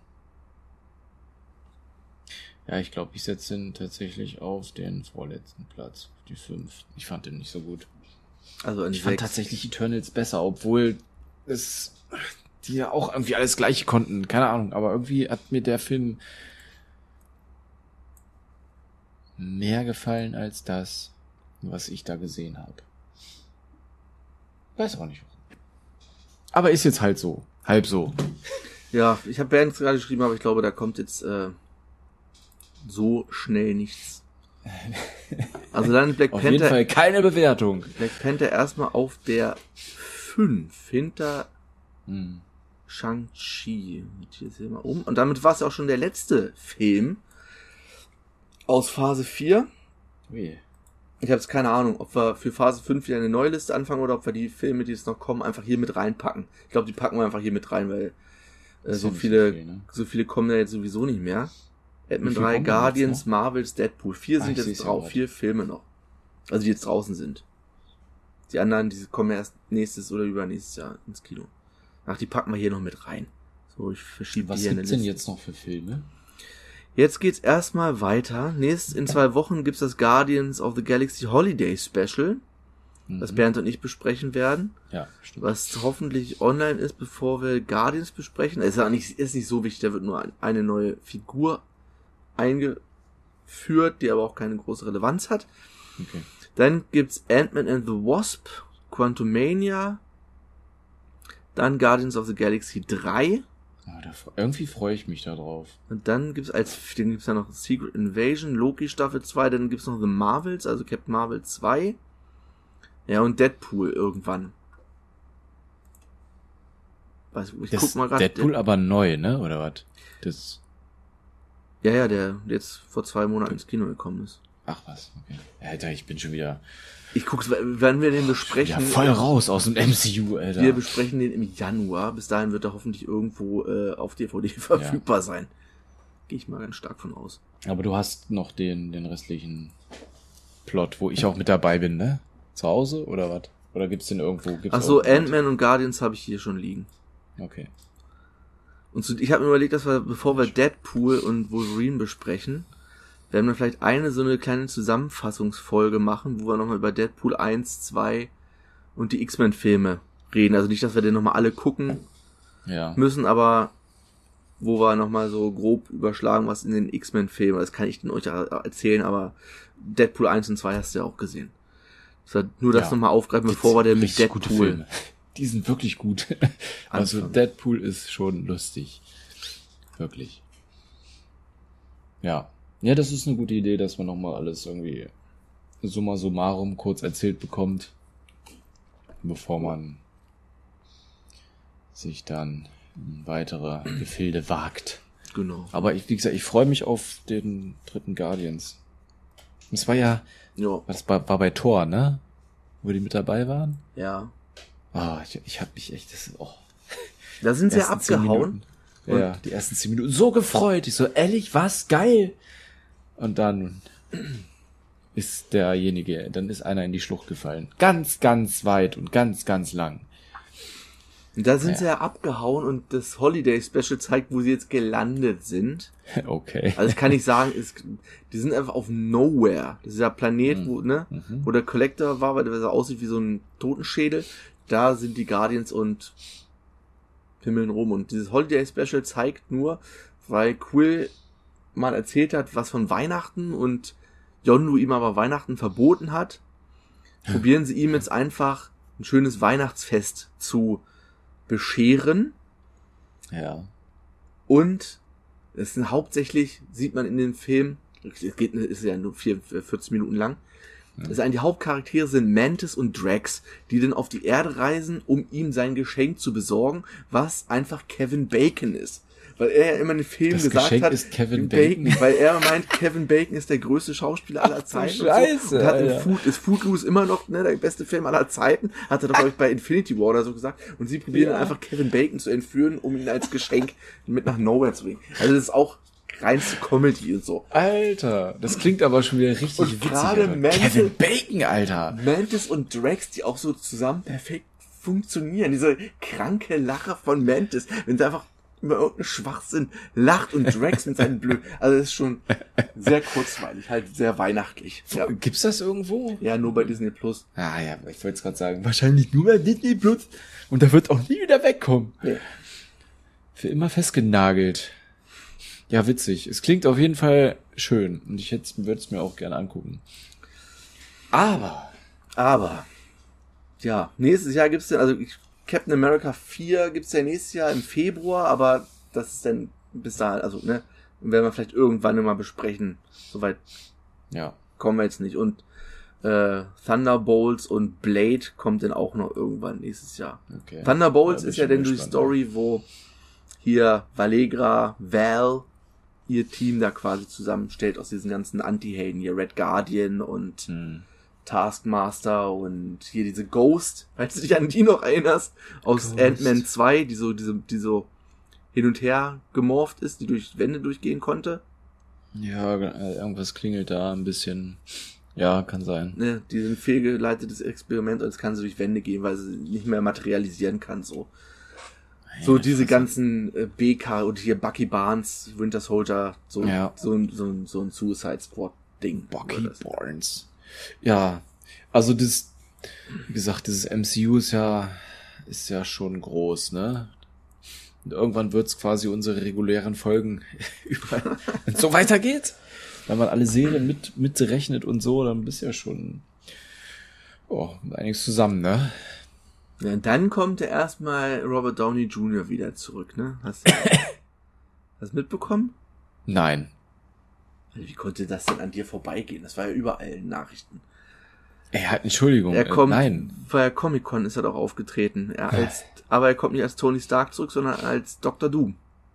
Ja, ich glaube, ich setze ihn tatsächlich auf den vorletzten Platz, auf die fünf. Ich fand den nicht so gut. Also ich fand tatsächlich Eternals besser, obwohl es die ja auch irgendwie alles Gleiche konnten. Keine Ahnung, aber irgendwie hat mir der Film mehr gefallen als das, was ich da gesehen habe. Weiß auch nicht warum. Aber ist jetzt halt so. Halb so. Ja, ich habe Bands gerade geschrieben, aber ich glaube, da kommt jetzt äh, so schnell nichts. Also dann Black auf Panther. Auf jeden Fall keine Bewertung. Black Panther erstmal auf der fünf hinter hm. Shang-Chi. Hier sehen wir um. Und damit war es auch schon der letzte Film aus Phase vier. Wie? Ich habe jetzt keine Ahnung, ob wir für Phase fünf wieder eine neue Liste anfangen oder ob wir die Filme, die jetzt noch kommen, einfach hier mit reinpacken. Ich glaube, die packen wir einfach hier mit rein, weil äh, so viele so, viel, ne? so viele kommen ja jetzt sowieso nicht mehr. Ant-Man drei, Guardians, Marvels, Deadpool. Vier Ach, sind jetzt drauf, vier Filme noch. Also die jetzt draußen sind. Die anderen, die kommen erst nächstes oder übernächstes Jahr ins Kino. Ach, die packen wir hier noch mit rein. So, ich verschiebe die hier in Was gibt's denn jetzt noch für Filme? Jetzt geht's erstmal weiter. Nächst, in zwei Wochen gibt's das Guardians of the Galaxy Holiday Special, mhm. was Bernd und ich besprechen werden. Ja, stimmt. Was hoffentlich online ist, bevor wir Guardians besprechen. Ist ja nicht, ist nicht so wichtig, da wird nur eine neue Figur eingeführt, die aber auch keine große Relevanz hat. Okay. Dann gibt's Ant-Man and the Wasp, Quantumania, dann Guardians of the Galaxy drei. Ah, da, irgendwie freue ich mich da drauf. Und dann gibt's als, dann gibt's ja noch Secret Invasion, Loki Staffel zwei, dann gibt's noch The Marvels, also Captain Marvel zwei. Ja, und Deadpool irgendwann. Weiß, ich das guck mal gerade. Deadpool aber neu, ne, oder was? Das. Ja, ja, der jetzt vor zwei Monaten ins Kino gekommen ist. Ach was, okay. Alter, ich bin schon wieder... Ich guck's, wenn wir den besprechen... Ja, voll raus aus dem M C U, Alter. Wir besprechen den im Januar. Bis dahin wird er hoffentlich irgendwo äh, auf D V D verfügbar ja. sein. Gehe ich mal ganz stark von aus. Aber du hast noch den, den restlichen Plot, wo ich auch mit dabei bin, ne? Zu Hause oder was? Oder gibt's den irgendwo? Gibt's Ach so, Ant-Man und Guardians habe ich hier schon liegen. Okay. Und zu, ich habe mir überlegt, dass wir, bevor wir Deadpool und Wolverine besprechen, werden wir vielleicht eine so eine kleine Zusammenfassungsfolge machen, wo wir nochmal über Deadpool eins, zwei und die X-Men-Filme reden. Also nicht, dass wir den nochmal alle gucken ja. müssen, aber wo wir nochmal so grob überschlagen, was in den X-Men-Filmen, das kann ich den euch erzählen, aber Deadpool eins und zwei hast du ja auch gesehen. Das nur das ja. nochmal aufgreifen, bevor wir den mit Deadpool... Die sind wirklich gut. Also Anfang. Deadpool ist schon lustig. Wirklich. Ja. Ja, das ist eine gute Idee, dass man nochmal alles irgendwie summa summarum kurz erzählt bekommt, bevor man sich dann in weitere Gefilde wagt. Genau. Aber ich, wie gesagt, ich freue mich auf den dritten Guardians. Das war ja, ja. das war, war bei Thor, ne? Wo die mit dabei waren? Ja. Ah, oh, ich, ich hab mich echt, das, oh. Da sind sie ja abgehauen. Ja, ja, die ersten zehn Minuten so gefreut. Ich so, ehrlich, was? Geil. Und dann ist derjenige, dann ist einer in die Schlucht gefallen. Ganz, ganz weit und ganz, ganz lang. Und da sind ja. sie ja abgehauen und das Holiday Special zeigt, wo sie jetzt gelandet sind. Okay. Also das kann ich sagen, ist, die sind einfach auf Nowhere. Das ist ja Planet, mhm. wo, ne, mhm. wo der Collector war, weil der so aussieht wie so ein Totenschädel. Da sind die Guardians und pimmeln rum. Und dieses Holiday Special zeigt nur, weil Quill mal erzählt hat, was von Weihnachten und Yondu ihm aber Weihnachten verboten hat, probieren sie ihm jetzt einfach ein schönes Weihnachtsfest zu bescheren. Ja. Und es sind hauptsächlich, sieht man in dem Film, es geht, ist ja nur vier, vierzig Minuten lang, das sind die Hauptcharaktere sind Mantis und Drax, die dann auf die Erde reisen, um ihm sein Geschenk zu besorgen, was einfach Kevin Bacon ist. Weil er ja immer in den Filmen das gesagt Geschenk hat, ist Kevin Bacon. Bacon, weil er meint, Kevin Bacon ist der größte Schauspieler aller Zeiten. Scheiße, und, so. und hat in Food, ist Footloose immer noch ne, der beste Film aller Zeiten, hat er doch, glaube ich, bei Infinity War oder so gesagt. Und sie probieren ja. dann einfach Kevin Bacon zu entführen, um ihn als Geschenk mit nach Nowhere zu bringen. Also das ist auch reinste Comedy und so. Alter, das klingt aber schon wieder richtig und witzig. Gerade Mantis, Kevin Bacon, Alter. Mantis und Drax, die auch so zusammen perfekt funktionieren. Diese kranke Lache von Mantis, wenn sie einfach über irgendeinen Schwachsinn lacht und Drax mit seinen Blöd. Also das ist schon sehr kurzweilig, halt sehr weihnachtlich. Ja. Gibt's das irgendwo? Ja, nur bei Disney Plus. Ah ja, ich wollte es gerade sagen. Wahrscheinlich nur bei Disney Plus. Und da wird auch nie wieder wegkommen. Nee. Für immer festgenagelt. Ja, witzig. Es klingt auf jeden Fall schön. Und ich würde es mir auch gerne angucken. Aber. Aber. Ja, nächstes Jahr gibt's dann, also Captain America vier gibt's ja nächstes Jahr im Februar, aber das ist dann bis dahin, also, ne, werden wir vielleicht irgendwann immer besprechen. Soweit ja. kommen wir jetzt nicht. Und äh, Thunderbolts und Blade kommt dann auch noch irgendwann nächstes Jahr. Okay. Thunderbolts ja, ist ja dann die Story, wo hier Valegra, Val, ihr Team da quasi zusammenstellt aus diesen ganzen Anti-Helden, hier Red Guardian und hm. Taskmaster und hier diese Ghost, falls du dich an die noch erinnerst, aus Ant-Man zwei, die so, die so, die so hin und her gemorpht ist, die durch Wände durchgehen konnte. Ja, irgendwas klingelt da ein bisschen. Ja, kann sein. Ne, die sind fehlgeleitetes Experiment und jetzt kann sie durch Wände gehen, weil sie nicht mehr materialisieren kann, so. Ja, so diese ganzen äh, B K und hier Bucky Barnes, Winter Soldier, so, ja. so, so, so, so ein Suicide Squad Ding. Bucky Barnes. Ja, also das, wie gesagt, dieses M C U ist ja, ist ja schon groß, ne? Und irgendwann wird's quasi unsere regulären Folgen überall, wenn es so weitergeht. Wenn man alle Serien mit, mitrechnet und so, dann bist du ja schon, oh, einiges zusammen, ne? Ja, und dann kommt ja erstmal Robert Downey Junior wieder zurück, ne? Hast du das mitbekommen? Nein. Wie konnte das denn an dir vorbeigehen? Das war ja überall in Nachrichten. Ey, halt, Entschuldigung. Er kommt, äh, nein. Bei Comic-Con ist er doch aufgetreten. Er als, aber er kommt nicht als Tony Stark zurück, sondern als Doktor Doom.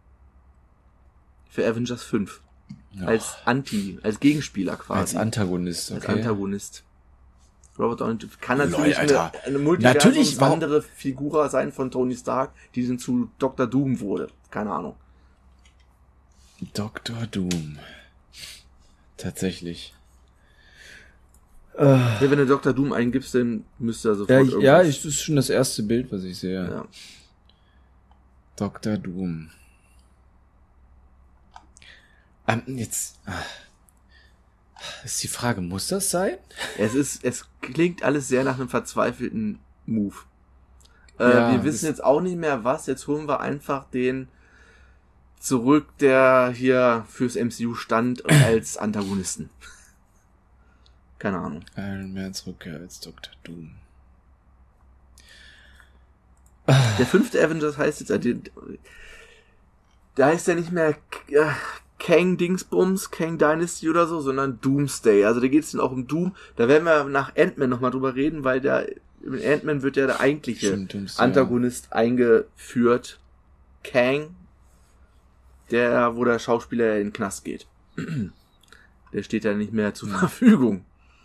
Für Avengers fünf. Ja. Als Anti, als Gegenspieler quasi. Als Antagonist, okay. Als Antagonist. Robert Downey kann natürlich Lol, eine, eine Multiversums andere Figur sein von Tony Stark, die dann zu Doktor Doom wurde. Keine Ahnung. Doktor Doom. Tatsächlich. Ja, wenn du Doktor Doom eingibst, dann müsste er sofort ja, irgendwas... Ja, ich, das ist schon das erste Bild, was ich sehe. Ja. Doktor Doom. Ähm, jetzt... Ist die Frage, muss das sein? Es ist, es klingt alles sehr nach einem verzweifelten Move. Äh, ja, wir wissen jetzt auch nicht mehr was, jetzt holen wir einfach den zurück, der hier fürs M C U stand als Antagonisten. Keine Ahnung. Iron Mans Rückkehr als Doktor Doom. Der fünfte Avengers heißt jetzt, äh, da heißt er nicht mehr äh, Kang Dingsbums, Kang Dynasty oder so, sondern Doomsday. Also da geht es dann auch um Doom. Da werden wir nach Ant-Man nochmal drüber reden, weil der in Ant-Man wird ja der eigentliche Stimmt, Antagonist ja. eingeführt. Kang, der, wo der Schauspieler in den Knast geht. Der steht ja nicht mehr zur Verfügung.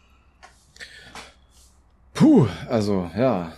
Puh, also, ja.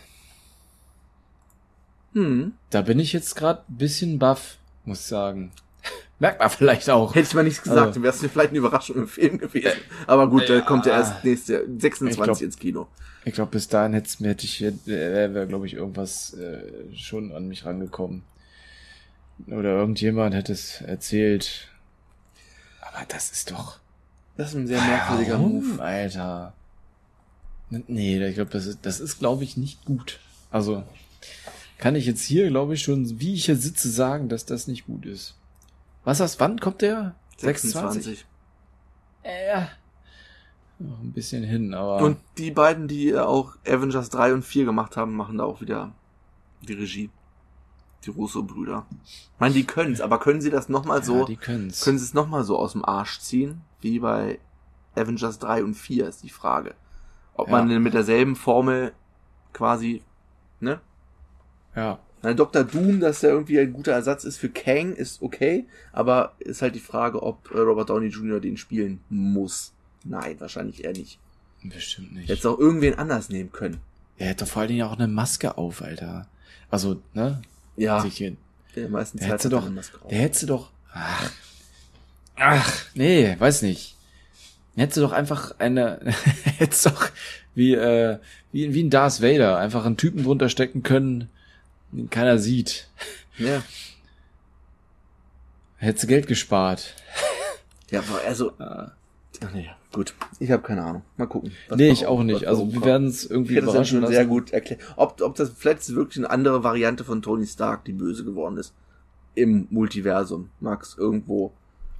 Hm. Da bin ich jetzt gerade ein bisschen baff, muss ich sagen. Merkt man vielleicht auch. Hätte ich mal nichts gesagt, also, dann wäre es vielleicht eine Überraschung im Film gewesen. Aber gut, ja, da kommt ja erst nächste sechsundzwanzig glaub, ins Kino. Ich glaube, bis dahin hätte hätte ich, wäre, glaube ich, irgendwas äh, schon an mich rangekommen. Oder irgendjemand hätte es erzählt. Aber das ist doch... Das ist ein sehr merkwürdiger Warum, Move. Alter? Nee, ich glaube, das ist, das ist, glaube ich, nicht gut. Also, kann ich jetzt hier, glaube ich, schon, wie ich hier sitze, sagen, dass das nicht gut ist. Was hast, wann kommt der? sechsundzwanzig. Ja. Noch ein bisschen hin, aber... Und die beiden, die auch Avengers drei und vier gemacht haben, machen da auch wieder die Regie. Die Russo-Brüder. Ich meine, die können's, aber können sie das nochmal so... Ja, die können's. Können sie es nochmal so aus dem Arsch ziehen, wie bei Avengers drei und vier, ist die Frage. Ob ja. man denn mit derselben Formel quasi, ne? Ja. Na, Doktor Doom, dass der irgendwie ein guter Ersatz ist für Kang, ist okay, aber ist halt die Frage, ob Robert Downey Junior den spielen muss. Nein, wahrscheinlich eher nicht. Bestimmt nicht. Hättest auch irgendwen anders nehmen können. Er hätte doch vor allen Dingen auch eine Maske auf, Alter. Also, ne? Ja. Hier, der meisten der Zeit hätte doch, eine Maske auf. der hätte doch, ach, Ach, nee, weiß nicht. Hättest du doch einfach eine, hättest doch wie, äh, wie, wie ein Darth Vader einfach einen Typen drunter stecken können, den keiner sieht. Ja. Hättest du Geld gespart. Ja, aber also, ach nee, gut. Ich habe keine Ahnung. Mal gucken. Nee, ich auch nicht. Also wir werden es irgendwie überraschen lassen. Ich hätte das schon sehr gut erklärt. Ob, ob das vielleicht wirklich eine andere Variante von Tony Stark, die böse geworden ist. Im Multiversum. Max, irgendwo.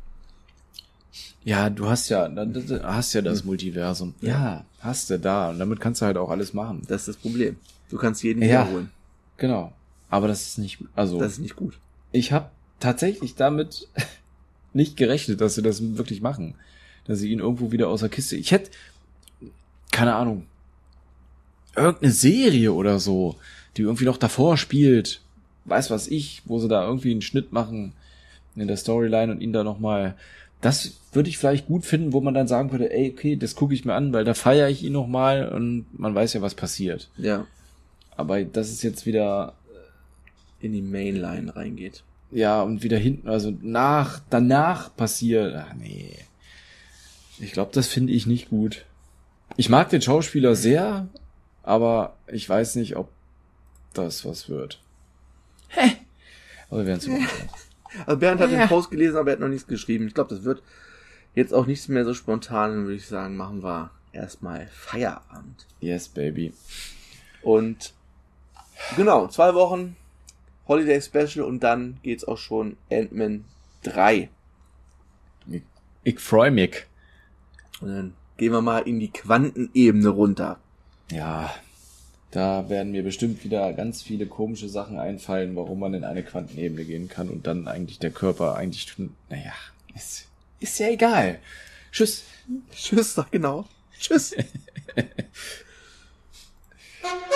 Ja, du hast ja, du hast ja das hm. Multiversum. Ja. ja, hast du da. Und damit kannst du halt auch alles machen. Das ist das Problem. Du kannst jeden ja, wiederholen. Genau. Aber das ist nicht, also. Das ist nicht gut. Ich habe tatsächlich damit nicht gerechnet, dass sie das wirklich machen. Dass sie ihn irgendwo wieder aus der Kiste. Ich hätte, keine Ahnung, irgendeine Serie oder so, die irgendwie noch davor spielt. Weiß was ich, wo sie da irgendwie einen Schnitt machen in der Storyline und ihn da nochmal. Das würde ich vielleicht gut finden, wo man dann sagen würde, ey, okay, das gucke ich mir an, weil da feiere ich ihn nochmal und man weiß ja, was passiert. Ja. Aber das ist jetzt wieder in die Mainline reingeht. Ja, und wieder hinten, also nach, danach passiert, ach nee. Ich glaube, das finde ich nicht gut. Ich mag den Schauspieler sehr, aber ich weiß nicht, ob das was wird. Hä? Aber wir werden es mal schauen. Also Bernd hat ja. den Post gelesen, aber er hat noch nichts geschrieben. Ich glaube, das wird jetzt auch nichts mehr so spontan, würde ich sagen, machen wir erstmal Feierabend. Yes, baby. Und genau, zwei Wochen Holiday Special und dann geht's auch schon Ant-Man drei. Ich, ich freu mich. Und dann gehen wir mal in die Quantenebene runter. Ja, da werden mir bestimmt wieder ganz viele komische Sachen einfallen, warum man in eine Quantenebene gehen kann und dann eigentlich der Körper eigentlich tun. Naja, ist, ist ja egal. Tschüss. Tschüss, sag genau. Tschüss.